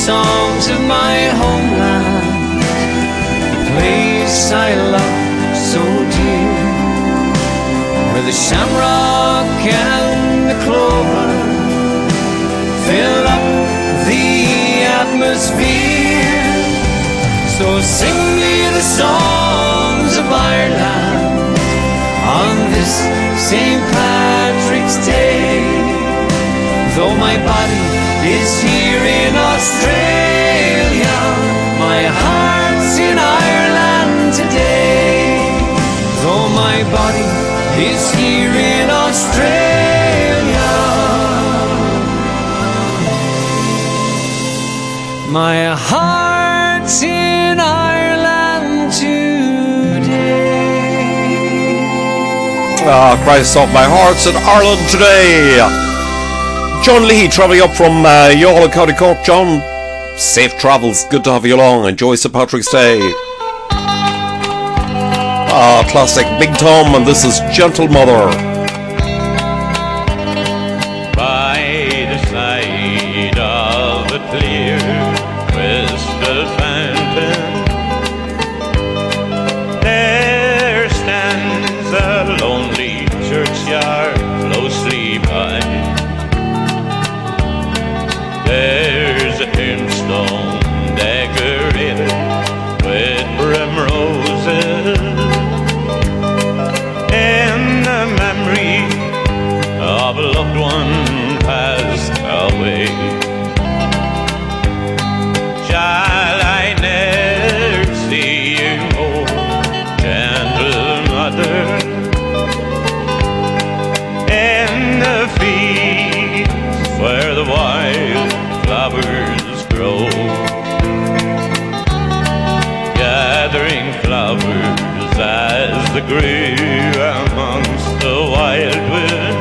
songs of my homeland, the place I love so dear, where the shamrock and the clover fill up the atmosphere. So sing me the songs of Ireland on this St. Patrick's Day. Though my body is here in Australia, my heart's in Ireland today. Though my body is here in Australia, my heart's in Ireland today. Ah, Christ of my heart's in Ireland today. John Lee travelling up from Yola, County Cork. John, safe travels. Good to have you along. Enjoy St. Patrick's Day. Ah, classic Big Tom, and this is Gentle Mother. By the side of a clear crystal fountain, there stands a lonely churchyard closely by. There's a tombstone decorated with primroses in the memory of a loved one passed away. Shall I never see you more, gentle mother, in the fields where the wild flowers grow, gathering flowers as they grew amongst the wildwood,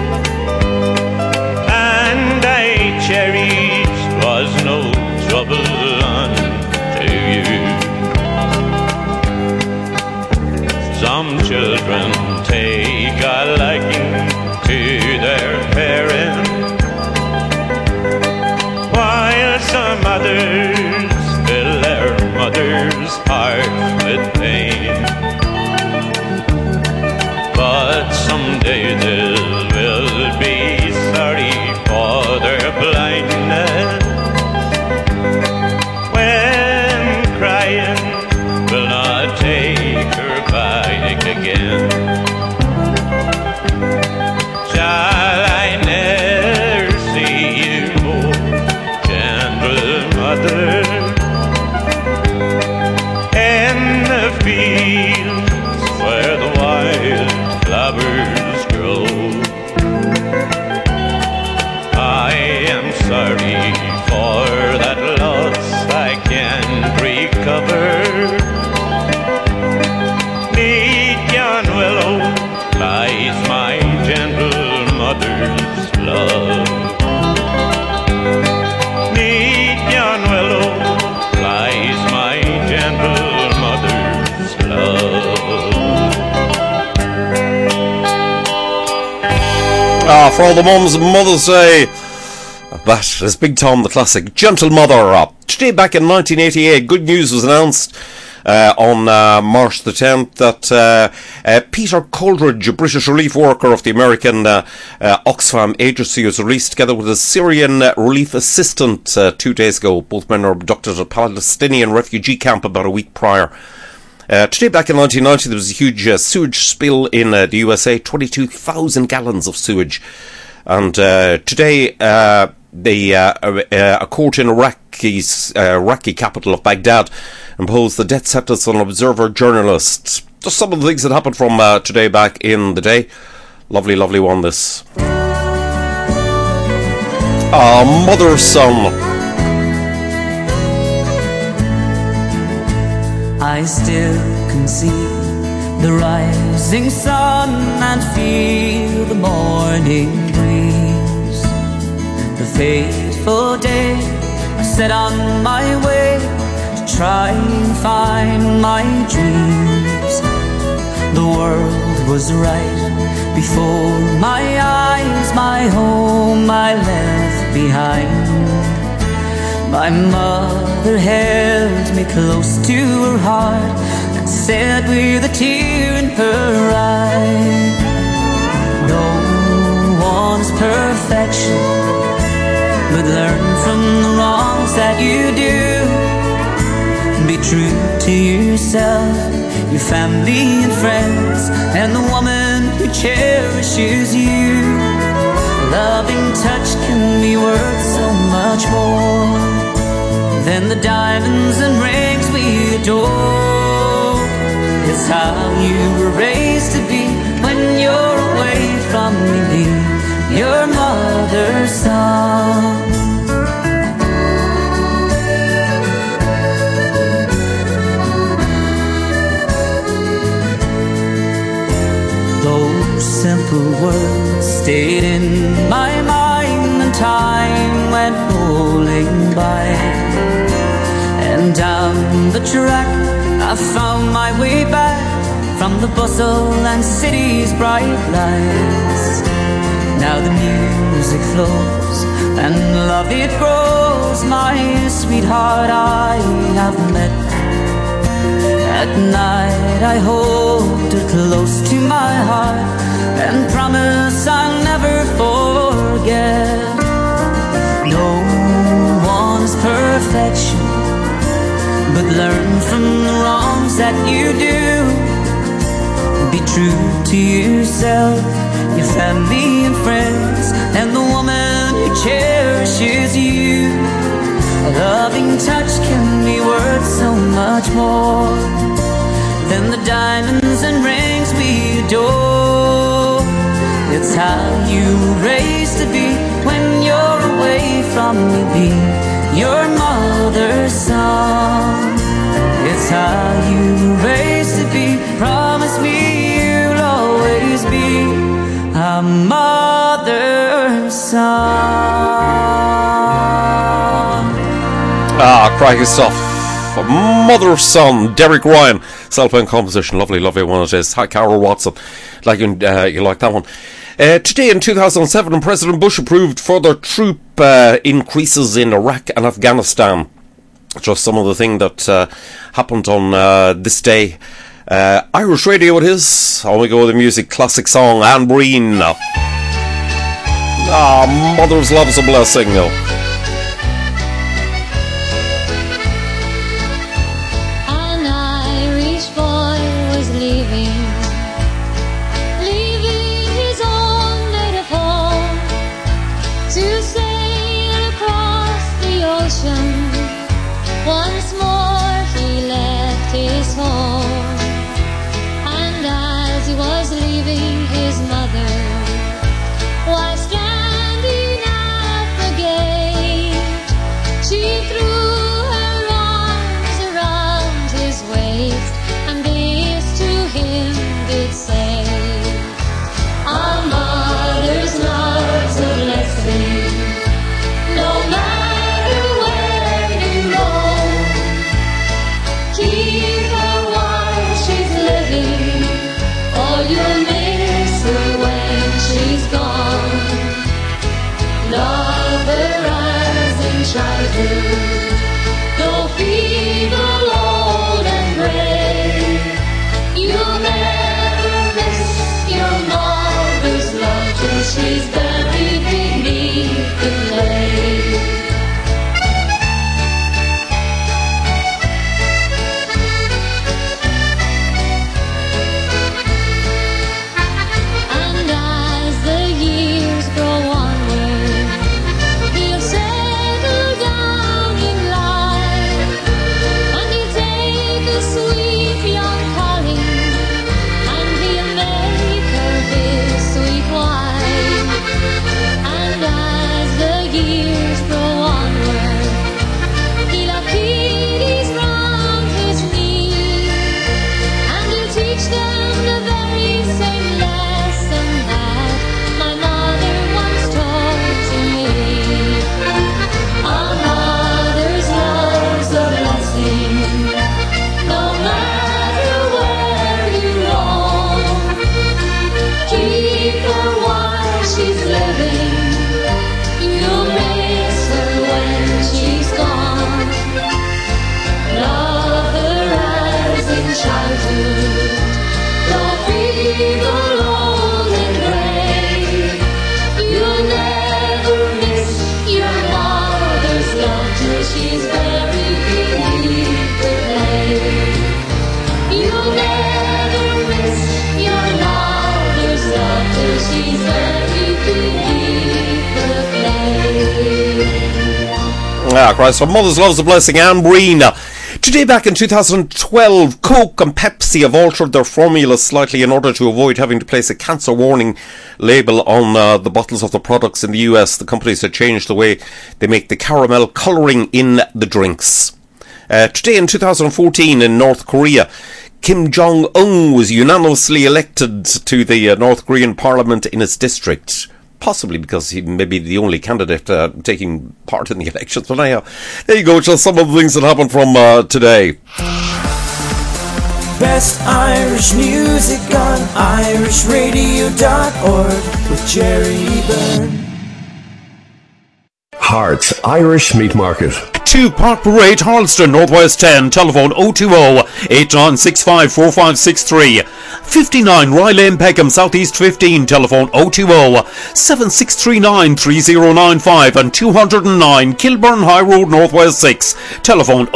and I cherished was no trouble unto you. Some children take a liking to their parents, while some others fill their mother's heart with pain. But someday they will be sorry for their blindness, when crying will not take her back again. Shall I never see you more, mother, in the fields where the wild flowers grow? I am sorry for that loss I can't recover. Neath yon willow lies my gentle mother's love. Ah, for all the mums and Mother's Day. That is Big Tom, the classic Gentle Mother. Today, back in 1988, good news was announced on March the 10th that Peter Coleridge, a British relief worker of the American Oxfam agency, was released together with a Syrian relief assistant 2 days ago. Both men were abducted at a Palestinian refugee camp about a week prior. Today, back in 1990, there was a huge sewage spill in the USA, 22,000 gallons of sewage. And today, a court in Iraqi capital of Baghdad imposed the death sentence on an Observer journalist. Just some of the things that happened from today back in the day. Lovely, lovely one, this. Mother, son. I still can see the rising sun and feel the morning breeze. The fateful day I set on my way to try and find my dreams. The world was right before my eyes, my home I left behind. My mother held me close to her heart and said with a tear in her eye, no one's perfection, but learn from the wrongs that you do. Be true to yourself, your family and friends, and the woman who cherishes you. A loving touch can be worth so much more than the diamonds and rings we adore. It's how you were raised to be when you're away from me, your mother's son. Those simple words stayed in my mind, and time went rolling by. And down the track I found my way back from the bustle and city's bright lights. Now the music flows and love it grows, my sweetheart I have met. At night I hold her close to my heart and promise I'll never forget. No one's perfection, but learn from the wrongs that you do. Be true to yourself, your family and friends, and the woman who cherishes you. A loving touch can be worth so much more than the diamonds and rings we adore. It's how you were raised to be when you're away from me, your mother's son. It's how you were raised to be. Promise me you'll always be a mother's son. Ah, cracking stuff. Mother's Son, Derek Ryan, self-owned composition, lovely one it is. Hi, Carol Watson, like you like that one. Today in 2007, President Bush approved further troop increases in Iraq and Afghanistan. Just some of the things that happened on this day. Irish Radio it is. On we go with the music, classic song, Anne Breen. Ah, mother's love's a blessing, though. Once more he left his home, and as he was leaving his mother, while standing at the gate, she threw her arms around his waist, and this to him did say, our mother's love's a blessing, no matter where you go. Keep her while she's living, or you'll miss her when she's gone. Love her as in childhood, though feeble, old and gray. You'll never miss your mother's love till she's buried beneath the clay. childhood. Don't be the lonely grave. You'll never miss your mother's love till she's buried beneath the grave. You'll never miss your mother's love till she's buried beneath the grave. Ah, Christ, our mother's love's a blessing, Anne Breen. Today, back in 2012, Coke and Pepsi have altered their formula slightly in order to avoid having to place a cancer warning label on the bottles of the products in the US. The companies have changed the way they make the caramel colouring in the drinks. Today in 2014 in North Korea, Kim Jong-un was unanimously elected to the North Korean parliament in his district. Possibly because he may be the only candidate taking part in the elections. But anyhow, there you go, just some of the things that happened from today. Best Irish music on irishradio.org with Jerry Byrne. Hearts Irish Meat Market. 2 Park Parade, Harleston, Northwest 10, telephone 020-8965-4563. 59 Rye Lane, Peckham, Southeast 15, telephone 020-7639-3095 and 209 Kilburn High Road, Northwest 6, telephone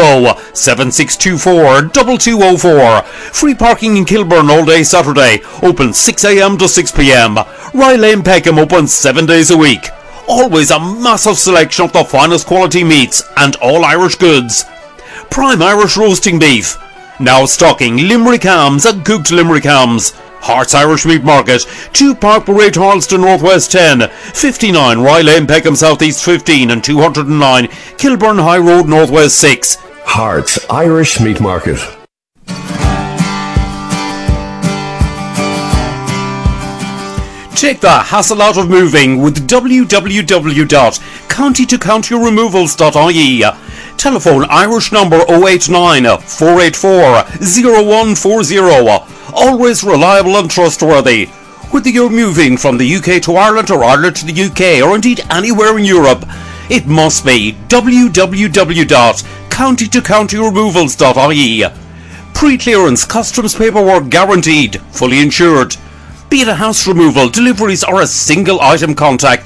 020-7624-2204. Free parking in Kilburn all day Saturday, open 6 a.m. to 6 p.m. Rye Lane, Peckham, open 7 days a week. Always a massive selection of the finest quality meats and all Irish goods. Prime Irish roasting beef. Now stocking Limerick hams and cooked Limerick hams. Hearts Irish Meat Market, 2 Park Parade, Harleston, Northwest 10, 59 Rye Lane, Peckham, Southeast 15 and 209 Kilburn High Road, Northwest 6. Hearts Irish Meat Market. Take the hassle out of moving with www.countytocountyremovals.ie. Telephone Irish number 089 484 0140. Always reliable and trustworthy. Whether you're moving from the UK to Ireland or Ireland to the UK or indeed anywhere in Europe, it must be www.countytocountyremovals.ie. Pre-clearance customs paperwork guaranteed, fully insured. Be it a house removal, deliveries or a single item, contact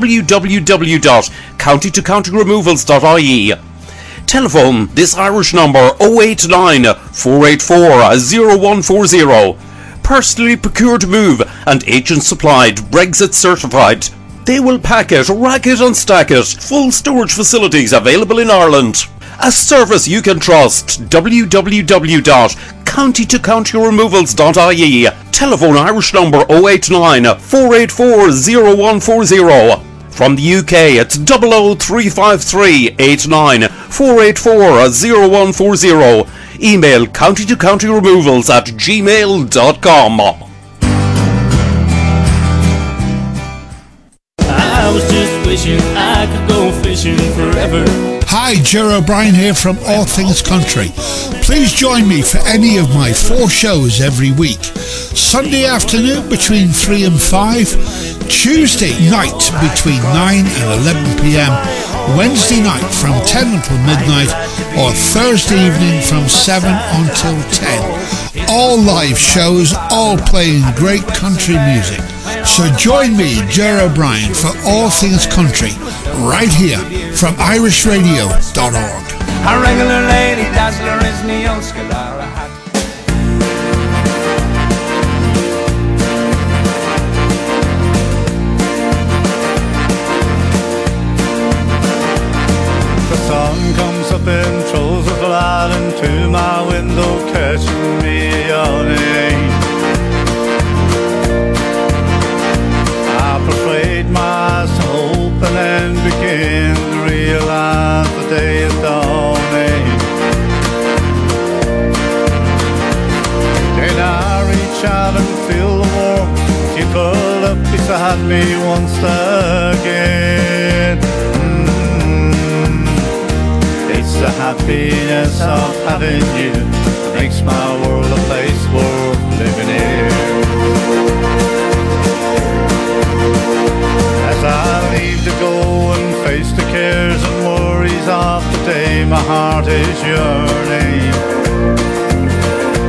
www.countytocountyremovals.ie. Telephone this Irish number 089 484 0140. Personally procured move and agent supplied, Brexit certified. They will pack it, rack it and stack it. Full storage facilities available in Ireland. A service you can trust. www.countytocountyremovals.ie. Telephone Irish number 089 484 0140. From the UK, it's 00353 89 484 0140. Email countytocountyremovals@gmail.com. I was just wishing I could go fishing forever. Hi, Ger O'Brien here from All Things Country. Please join me for any of my 4 shows every week. Sunday afternoon between 3 and 5, Tuesday night between 9 and 11 p.m, Wednesday night from 10 until midnight, or Thursday evening from 7 until 10. All live shows, all playing great country music. So join me, Ger O'Brien, for All Things Country, right here from irishradio.org. A regular lady dazzler is Neil Scalara hat. The sun comes up and throws a light into my window, catching me yawning. I persuade my eyes to open and begin to realize the day is dawning. Then I reach out and feel the warmth. She curled up beside me once again. It's the happiness of having you that makes my world a place worth living in. As I leave to go and face the cares and worries of the day, my heart is yearning.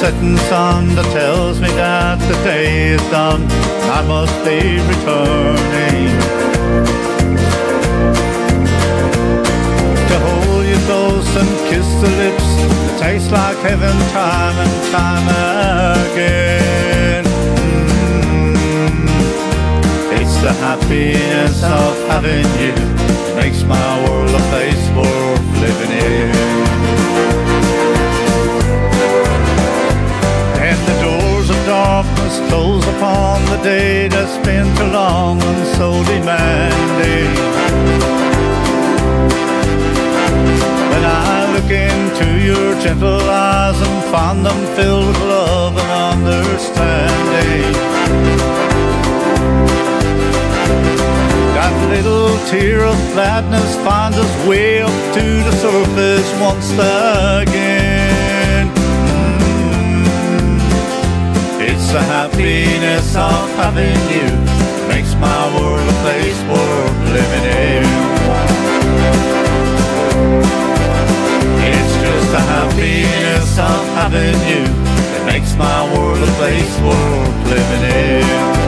setting sun that tells me that the day is done. I must be returning to hold you close and kiss the lips that taste like heaven time and time again. It's the happiness of having you makes my world a place worth living in. And the doors of darkness close upon the day that's been too long and so demanding. When I look into your gentle eyes and find them filled with love and understanding, that little tear of gladness finds its way up to the surface once again. It's the happiness of having you makes my world a place worth living in. It's just the happiness of having you that makes my world a place worth living in.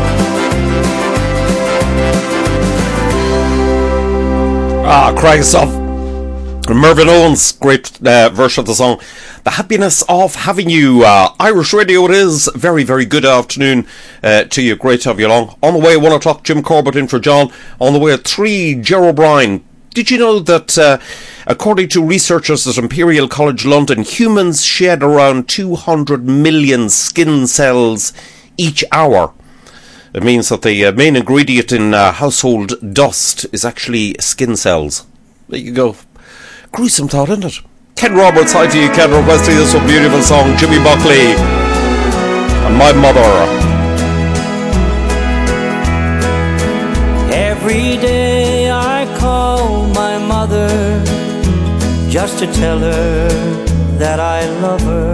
Craig's of Mervyn Owens, great version of the song. The happiness of having you. Irish Radio it is. Very, very good afternoon to you. Great to have you along. On the way at 1 o'clock, Jim Corbett in for John. On the way at 3, Ger O'Brien. Did you know that according to researchers at Imperial College London, humans shed around 200 million skin cells each hour? It means that the main ingredient in household dust is actually skin cells. There you go. Gruesome thought, isn't it? Ken Roberts, hi to you, Ken, requesting this one beautiful song, Jimmy Buckley and My Mother. Every day I call my mother just to tell her that I love her.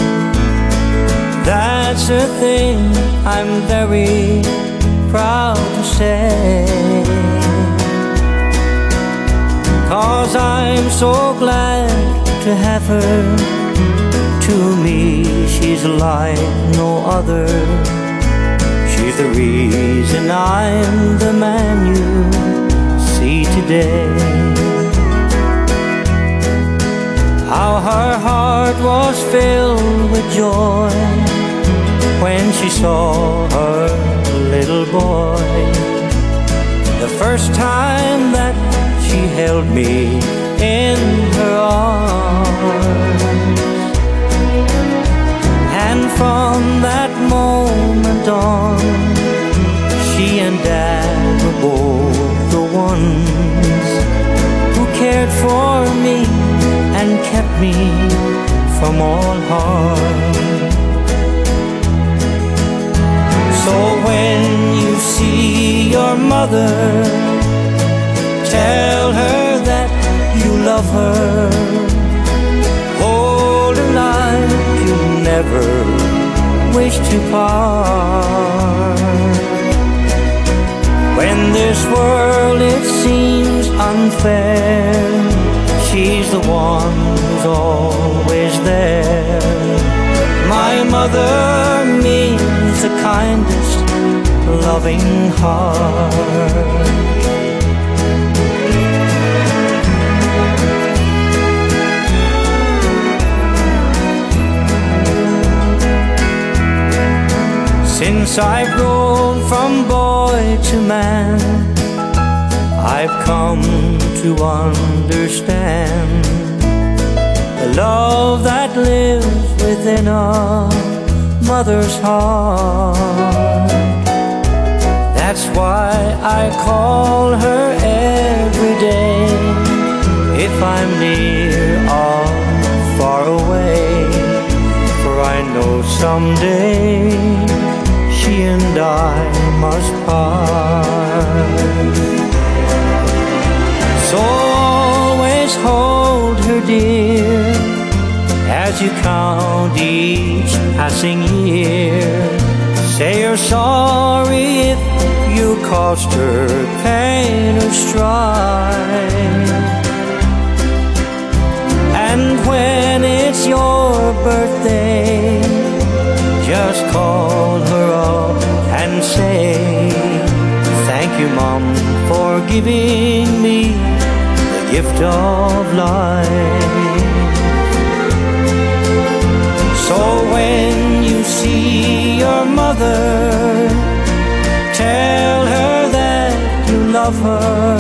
That's a thing I'm very proud to say, 'cause I'm so glad to have her. To me she's like no other. She's the reason I'm the man you see today. How her heart was filled with joy when she saw her little boy. The first time that she held me in her arms, and from that moment on, she and Dad were both the ones who cared for me and kept me from all harm. So when you see your mother, tell her that you love her. Hold her like you never wish to part. When this world it seems unfair, she's the one who's always there. My mother means the kindest, loving heart. Since I've grown from boy to man, I've come to understand the love that lives within a mother's heart. That's why I call her every day, if I'm near or far away, for I know someday she and I must part. So always hold her dear as you count each passing year. Say you're sorry if you caused her pain or strife. And when it's your birthday, just call her up and say, thank you, Mom, for giving me the gift of life. So when you see your mother, tell her that you love her.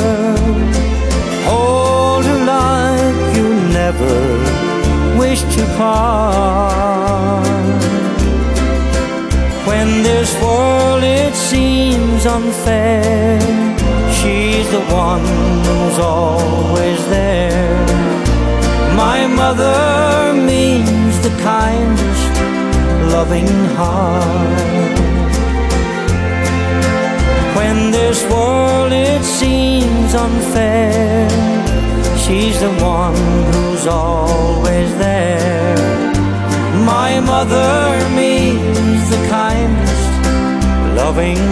Hold her like you never wish to part. When this world it seems unfair, she's the one who's always there. My mother means the kindest, loving heart. When this world it seems unfair, she's the one who's always there. My mother means the kindest, loving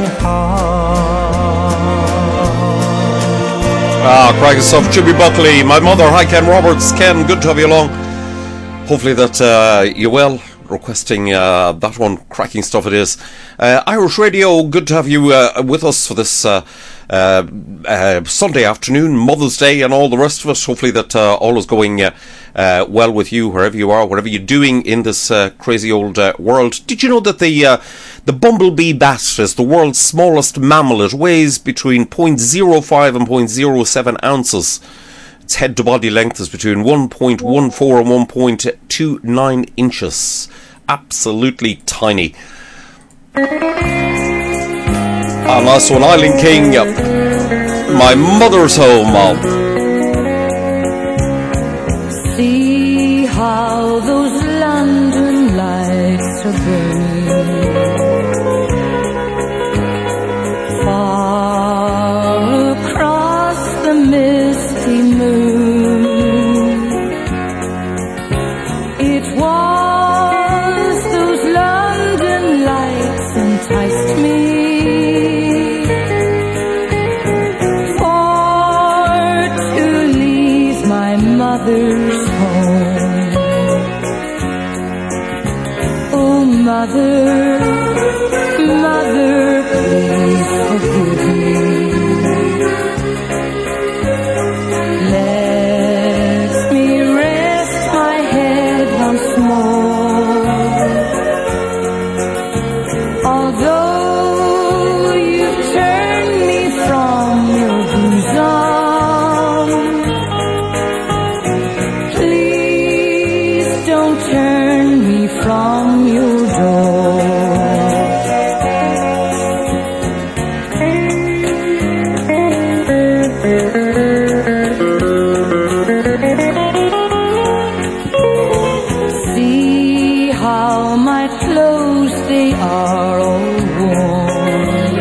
heart. Ah, cracking stuff. Jimmy Buckley, my mother. Hi, Ken Roberts. Ken, good to have you along. Hopefully that you're well. Requesting that one, cracking stuff it is. Irish Radio, good to have you with us for this Sunday afternoon, Mother's Day and all the rest of it. Hopefully that all is going well with you, wherever you are, whatever you're doing in this crazy old world. Did you know that the bumblebee bat is the world's smallest mammal? It weighs between 0.05 and 0.07 ounces. Its head to body length is between 1.14 and 1.29 inches. Absolutely tiny. And also an Island King, my mother's home. See how those London lights are burning far across the misty moon. It was those London lights enticed me, for to leave my mother's home. Oh, mother, mother, please forgive me. Let me rest my head once more. Although you've turned me from your bosom, please don't turn me from your door. See how my clothes, they are all worn.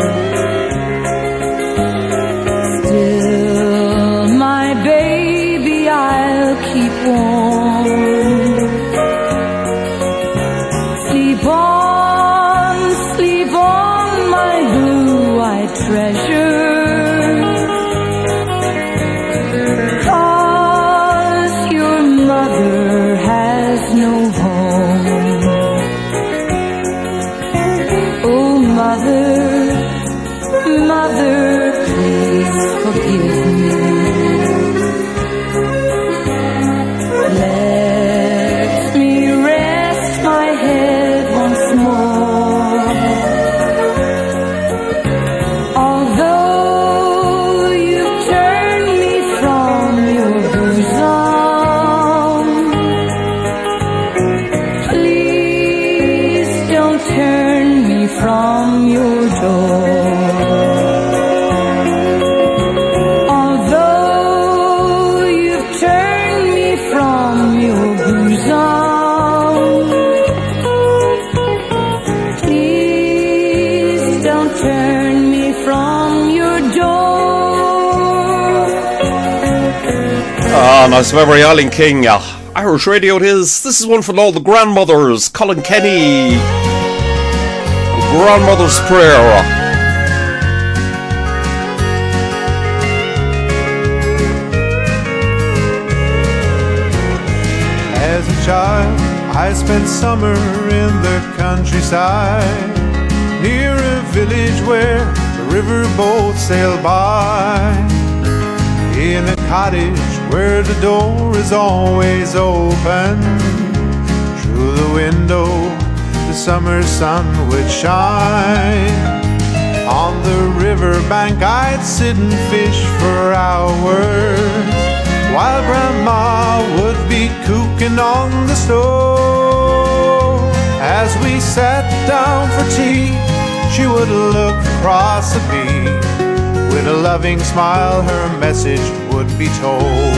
Still, my baby, I'll keep warm. Sleep on, my blue-eyed treasure. 'Cause your mother has no home. Oh, mother, mother, please forgive me. Let me rest my head once more. Although you've turned me from your bosom, please don't turn me from your door. Although you've turned me from your bosom, please don't turn me from your door. Ah, nice memory, Island King. Irish Radio it is. This is one for all the grandmothers. Colin Kenny. Grandmother's Prayer. As a child, I spent summer in the countryside, near a village where the river boats sail by, in a cottage where the door is always open. Through the window the summer sun would shine. On the riverbank I'd sit and fish for hours, while Grandma would be cooking on the stove. As we sat down for tea, she would look across at me. With a loving smile her message would be told.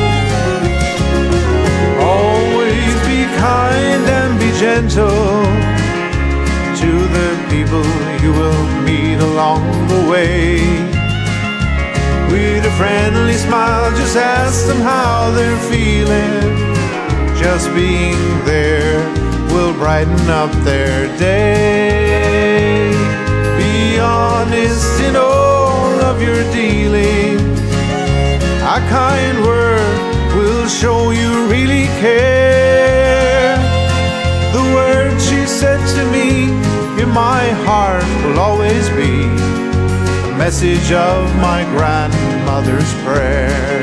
Always be kind and be gentle to the people you will meet along the way. With a friendly smile, just ask them how they're feeling. Just being there will brighten up their day. Be honest in all of your dealings. A kind word will show you really care. The words she said to me in my heart will always be a message of my grandmother's prayer.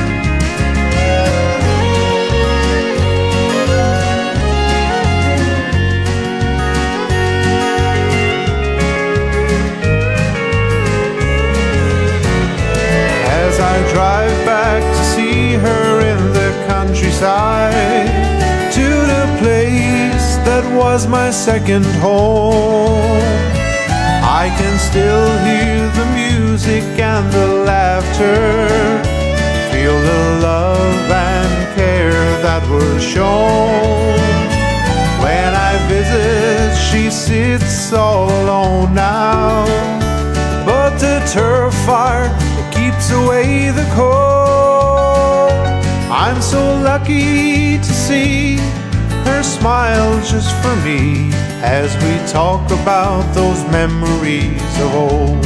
As I drive back to see her in the countryside, to the place that was my second home, I can still hear the music and the laughter, feel the love and care that were shown. When I visit, she sits all alone now, but the turf fire keeps away the cold. I'm so lucky to see her smile just for me, as we talk about those memories of old.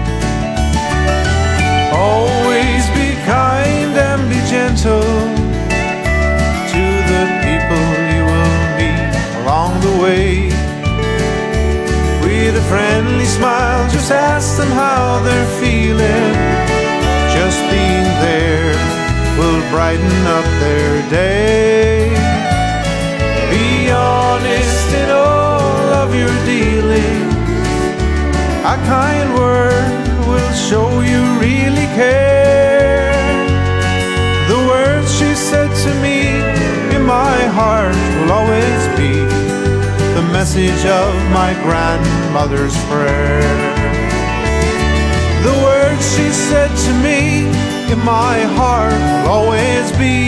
Always be kind and be gentle to the people you will meet along the way. With a friendly smile, just ask them how they're feeling. Just being there will brighten up their day. Be honest in all of your dealings. A kind word will show you really care. The words she said to me in my heart will always be the message of my grandmother's prayer. The words she said to me in my heart will always be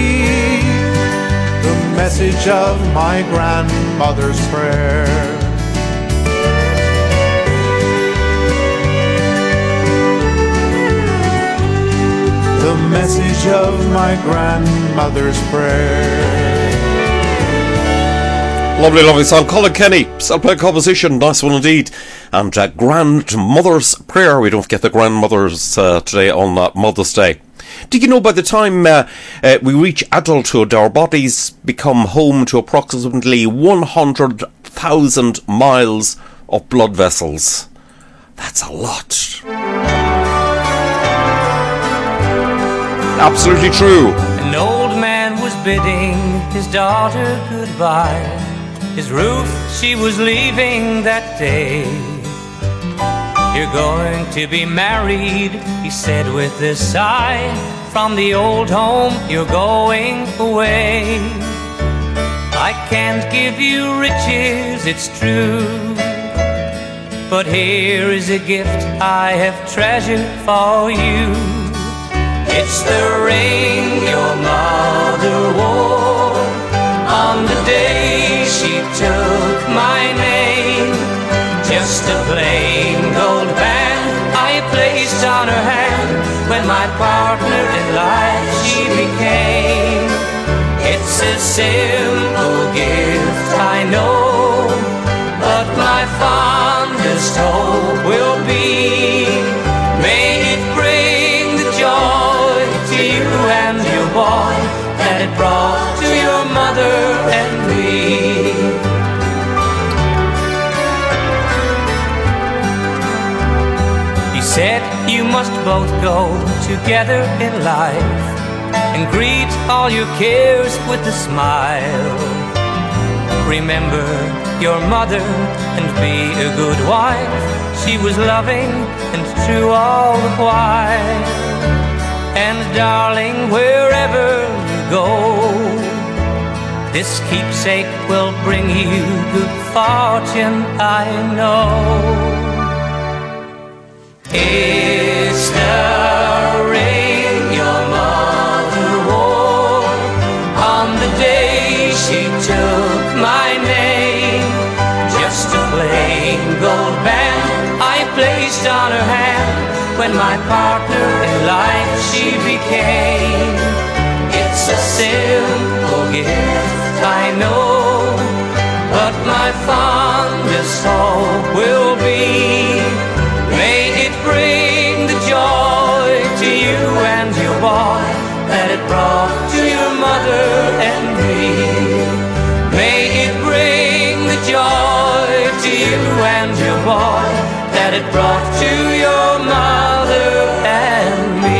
the message of my grandmother's prayer. The message of my grandmother's prayer. Lovely, lovely song. Colin Kenny, self-played composition, nice one indeed. And Grandmother's Prayer. We don't forget the grandmothers today on Mother's Day. Did you know by the time we reach adulthood, our bodies become home to approximately 100,000 miles of blood vessels? That's a lot. Absolutely true. An old man was bidding his daughter goodbye. His roof she was leaving that day. You're going to be married, he said with a sigh. From the old home you're going away. I can't give you riches, it's true, but here is a gift I have treasured for you. It's the ring your mother wore on the day she took my name. Just a plain gold band I placed on her hand when my partner in life she became. It's a simple gift, I know, but my fondest hope will be, may it bring the joy to you and your boy that it brought to your mother and me. said you must both go together in life and greet all your cares with a smile. Remember your mother and be a good wife. She was loving and true all the while. And darling, wherever you go, this keepsake will bring you good fortune, I know. It's the ring your mother wore on the day she took my name. Just a plain gold band I placed on her hand when my partner in life she became. It's a simple gift, I know, but my fondest hope will be, may it bring the joy to you and your boy that it brought to your mother and me. May it bring the joy to you and your boy that it brought to your mother and me.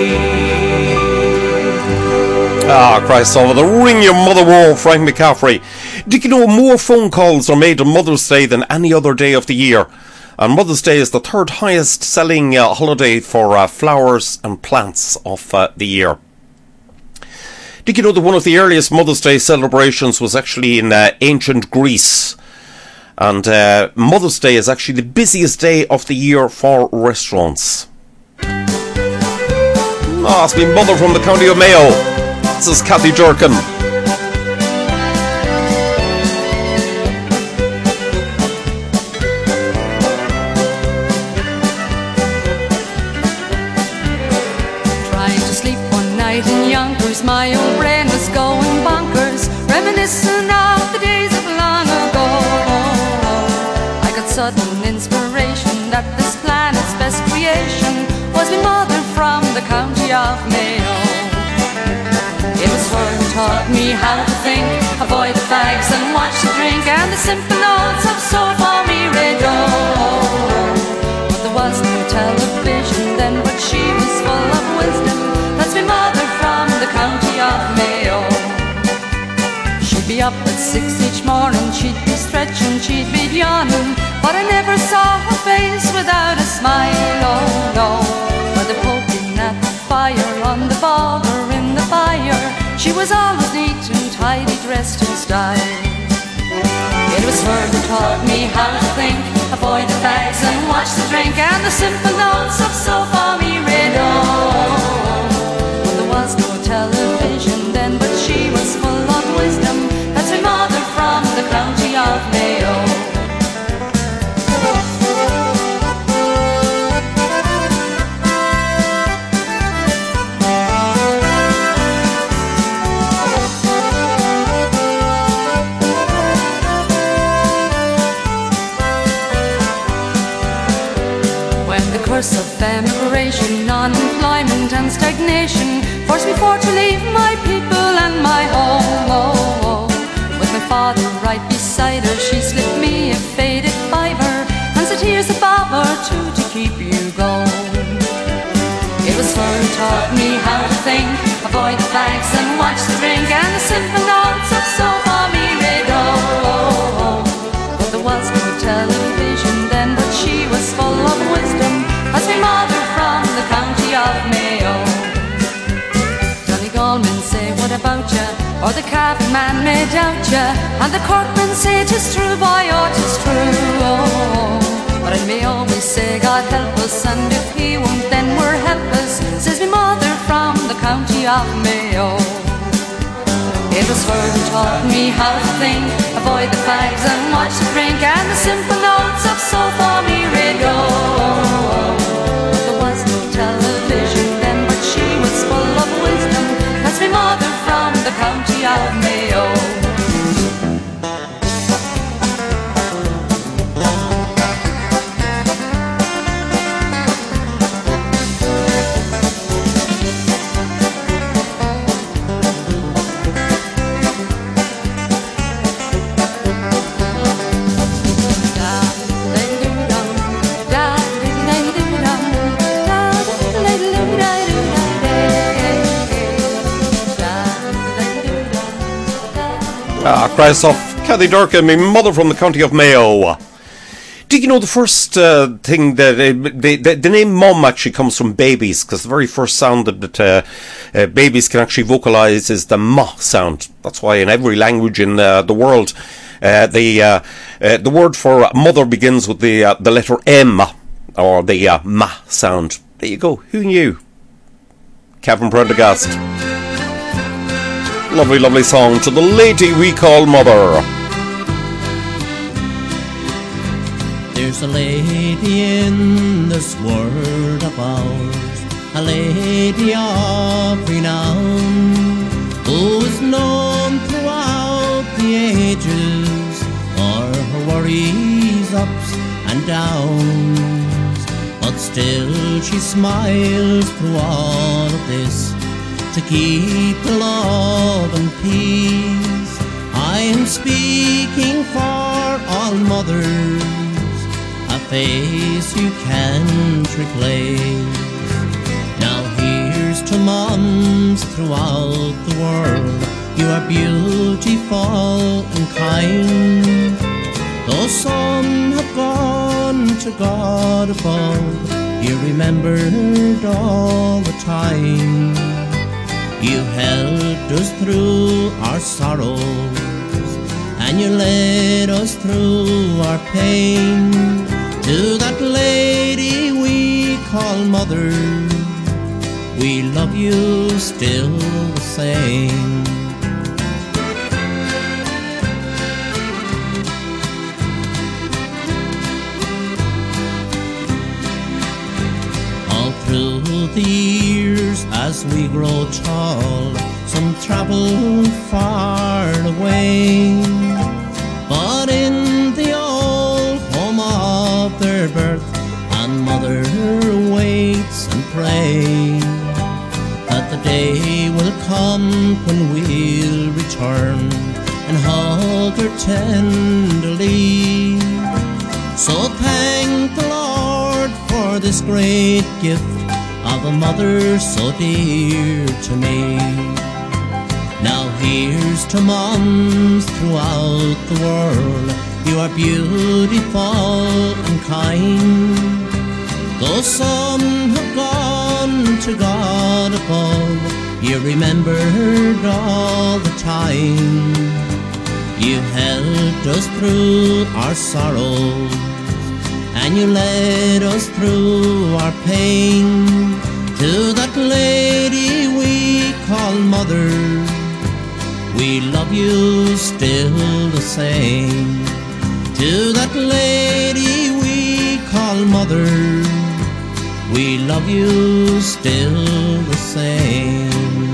Ah, Christ over the ring your mother wore, Frank McCaffrey. Did you know more phone calls are made on Mother's Day than any other day of the year? And Mother's Day is the third highest selling holiday for flowers and plants of the year. Did you know that one of the earliest Mother's Day celebrations was actually in ancient Greece? And Mother's Day is actually the busiest day of the year for restaurants. Ah, it's been Mother from the county of Mayo. This is Kathy Jerkin. In Yonkers, my old brain was going bonkers, reminiscing of the days of long ago. I got sudden inspiration that this planet's best creation was my mother from the county of Mayo. It was her who taught me how to think, avoid the fags and watch the drink, and the simple notes of soul for me radio. But there was no television then, but she was full of wisdom. That's my mother from the county of Mayo. She'd be up at 6 each morning, she'd be stretching, she'd be yawning, but I never saw her face without a smile, oh no. Whether poking at the fire, on the bog or in the fire, she was always neat and tidy, dressed in style. It was her who taught me how to think, avoid the fags and watch the drink, and the simple notes of soul for me radio. There was no television then, but she was full of wisdom. That's my mother from the county of Mayo. When the curse of emigration, unemployment and stagnation forced me for to leave my people and my home. With my father right beside her, she slipped me a faded fiver and said, here's a bob or two to keep you going. It was her who taught me how to think, avoid the fags and watch the drink, and the simple notes of soul for me radio. But there was no television then, but she was full of wisdom. That's my mother from the county of Mayo. Gallmen say, what about ya? Or the cabin man may doubt ya, and the corkmen say 'tis true, boy, oh 'tis true, oh. But I may always say, God help us, and if he won't, then we're helpless, says me mother from the county of Mayo. It was her who taught me how to think, avoid the fags and watch the drink, and the simple notes of soul for me radio. But there was no television then, but she was full of wisdom. That's my mother from the county of Mayo. Christ off Kathy Durkin, my mother from the county of Mayo. Did you know the first thing that the name Mum actually comes from babies, because the very first sound that babies can actually vocalise is the ma sound. That's why in every language in the world, the word for mother begins with the letter M, or the ma sound. There you go. Who knew? Kevin Prendergast. Lovely, lovely song to the lady we call mother. There's a lady in this world of ours, a lady of renown, who is known throughout the ages for her worries, ups and downs. But still she smiles through all of this to keep the love and peace. I am speaking for all mothers, a face you can't replace. Now here's to mums throughout the world, you are beautiful and kind. Though some have gone to God above, you're remembered all the time. You helped us through our sorrows, and you led us through our pain. To that lady we call mother, we love you still the same. All through the years as we grow tall, some travel far away, but in the old home of their birth, and mother waits and prays that the day will come when we'll return and hug her tenderly. So thank the Lord for this great gift of a mother so dear to me. Now here's to mums throughout the world, you are beautiful and kind. Though some have gone to God above, you're remembered all the time. You helped us through our sorrows, and you led us through our pain. To that lady we call mother, we love you still the same. To that lady we call mother, we love you still the same.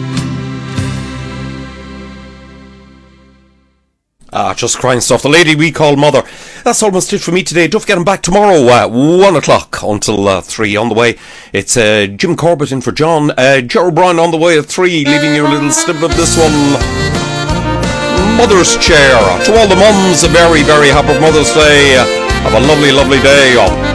Just crying stuff. The lady we call mother. That's almost it for me today. Don't forget I'm back tomorrow at 1 o'clock until 3 on the way. It's Jim Corbett in for John. Joe O'Brien on the way at 3, leaving you a little snippet of this one. Mother's Chair. To all the mums, a very, very happy Mother's Day. Have a lovely, lovely day.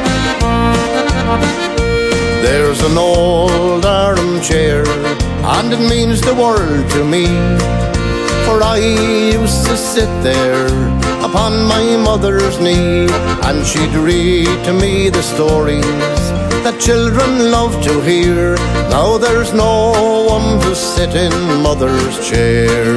There's an old armchair, and it means the world to me. For I used to sit there upon my mother's knee, and she'd read to me the stories that children love to hear. Now there's no one to sit in mother's chair.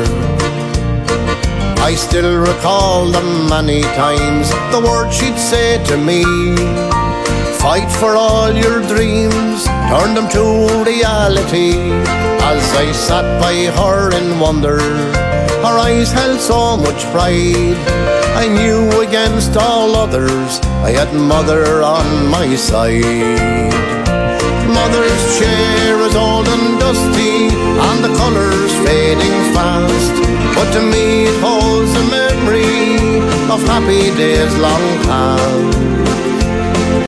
I still recall the many times the words she'd say to me: fight for all your dreams, turn them to reality. As I sat by her in wonder, her eyes held so much pride. I knew against all others I had mother on my side. Mother's chair is old and dusty, and the colour's fading fast, but to me it holds a memory of happy days long past.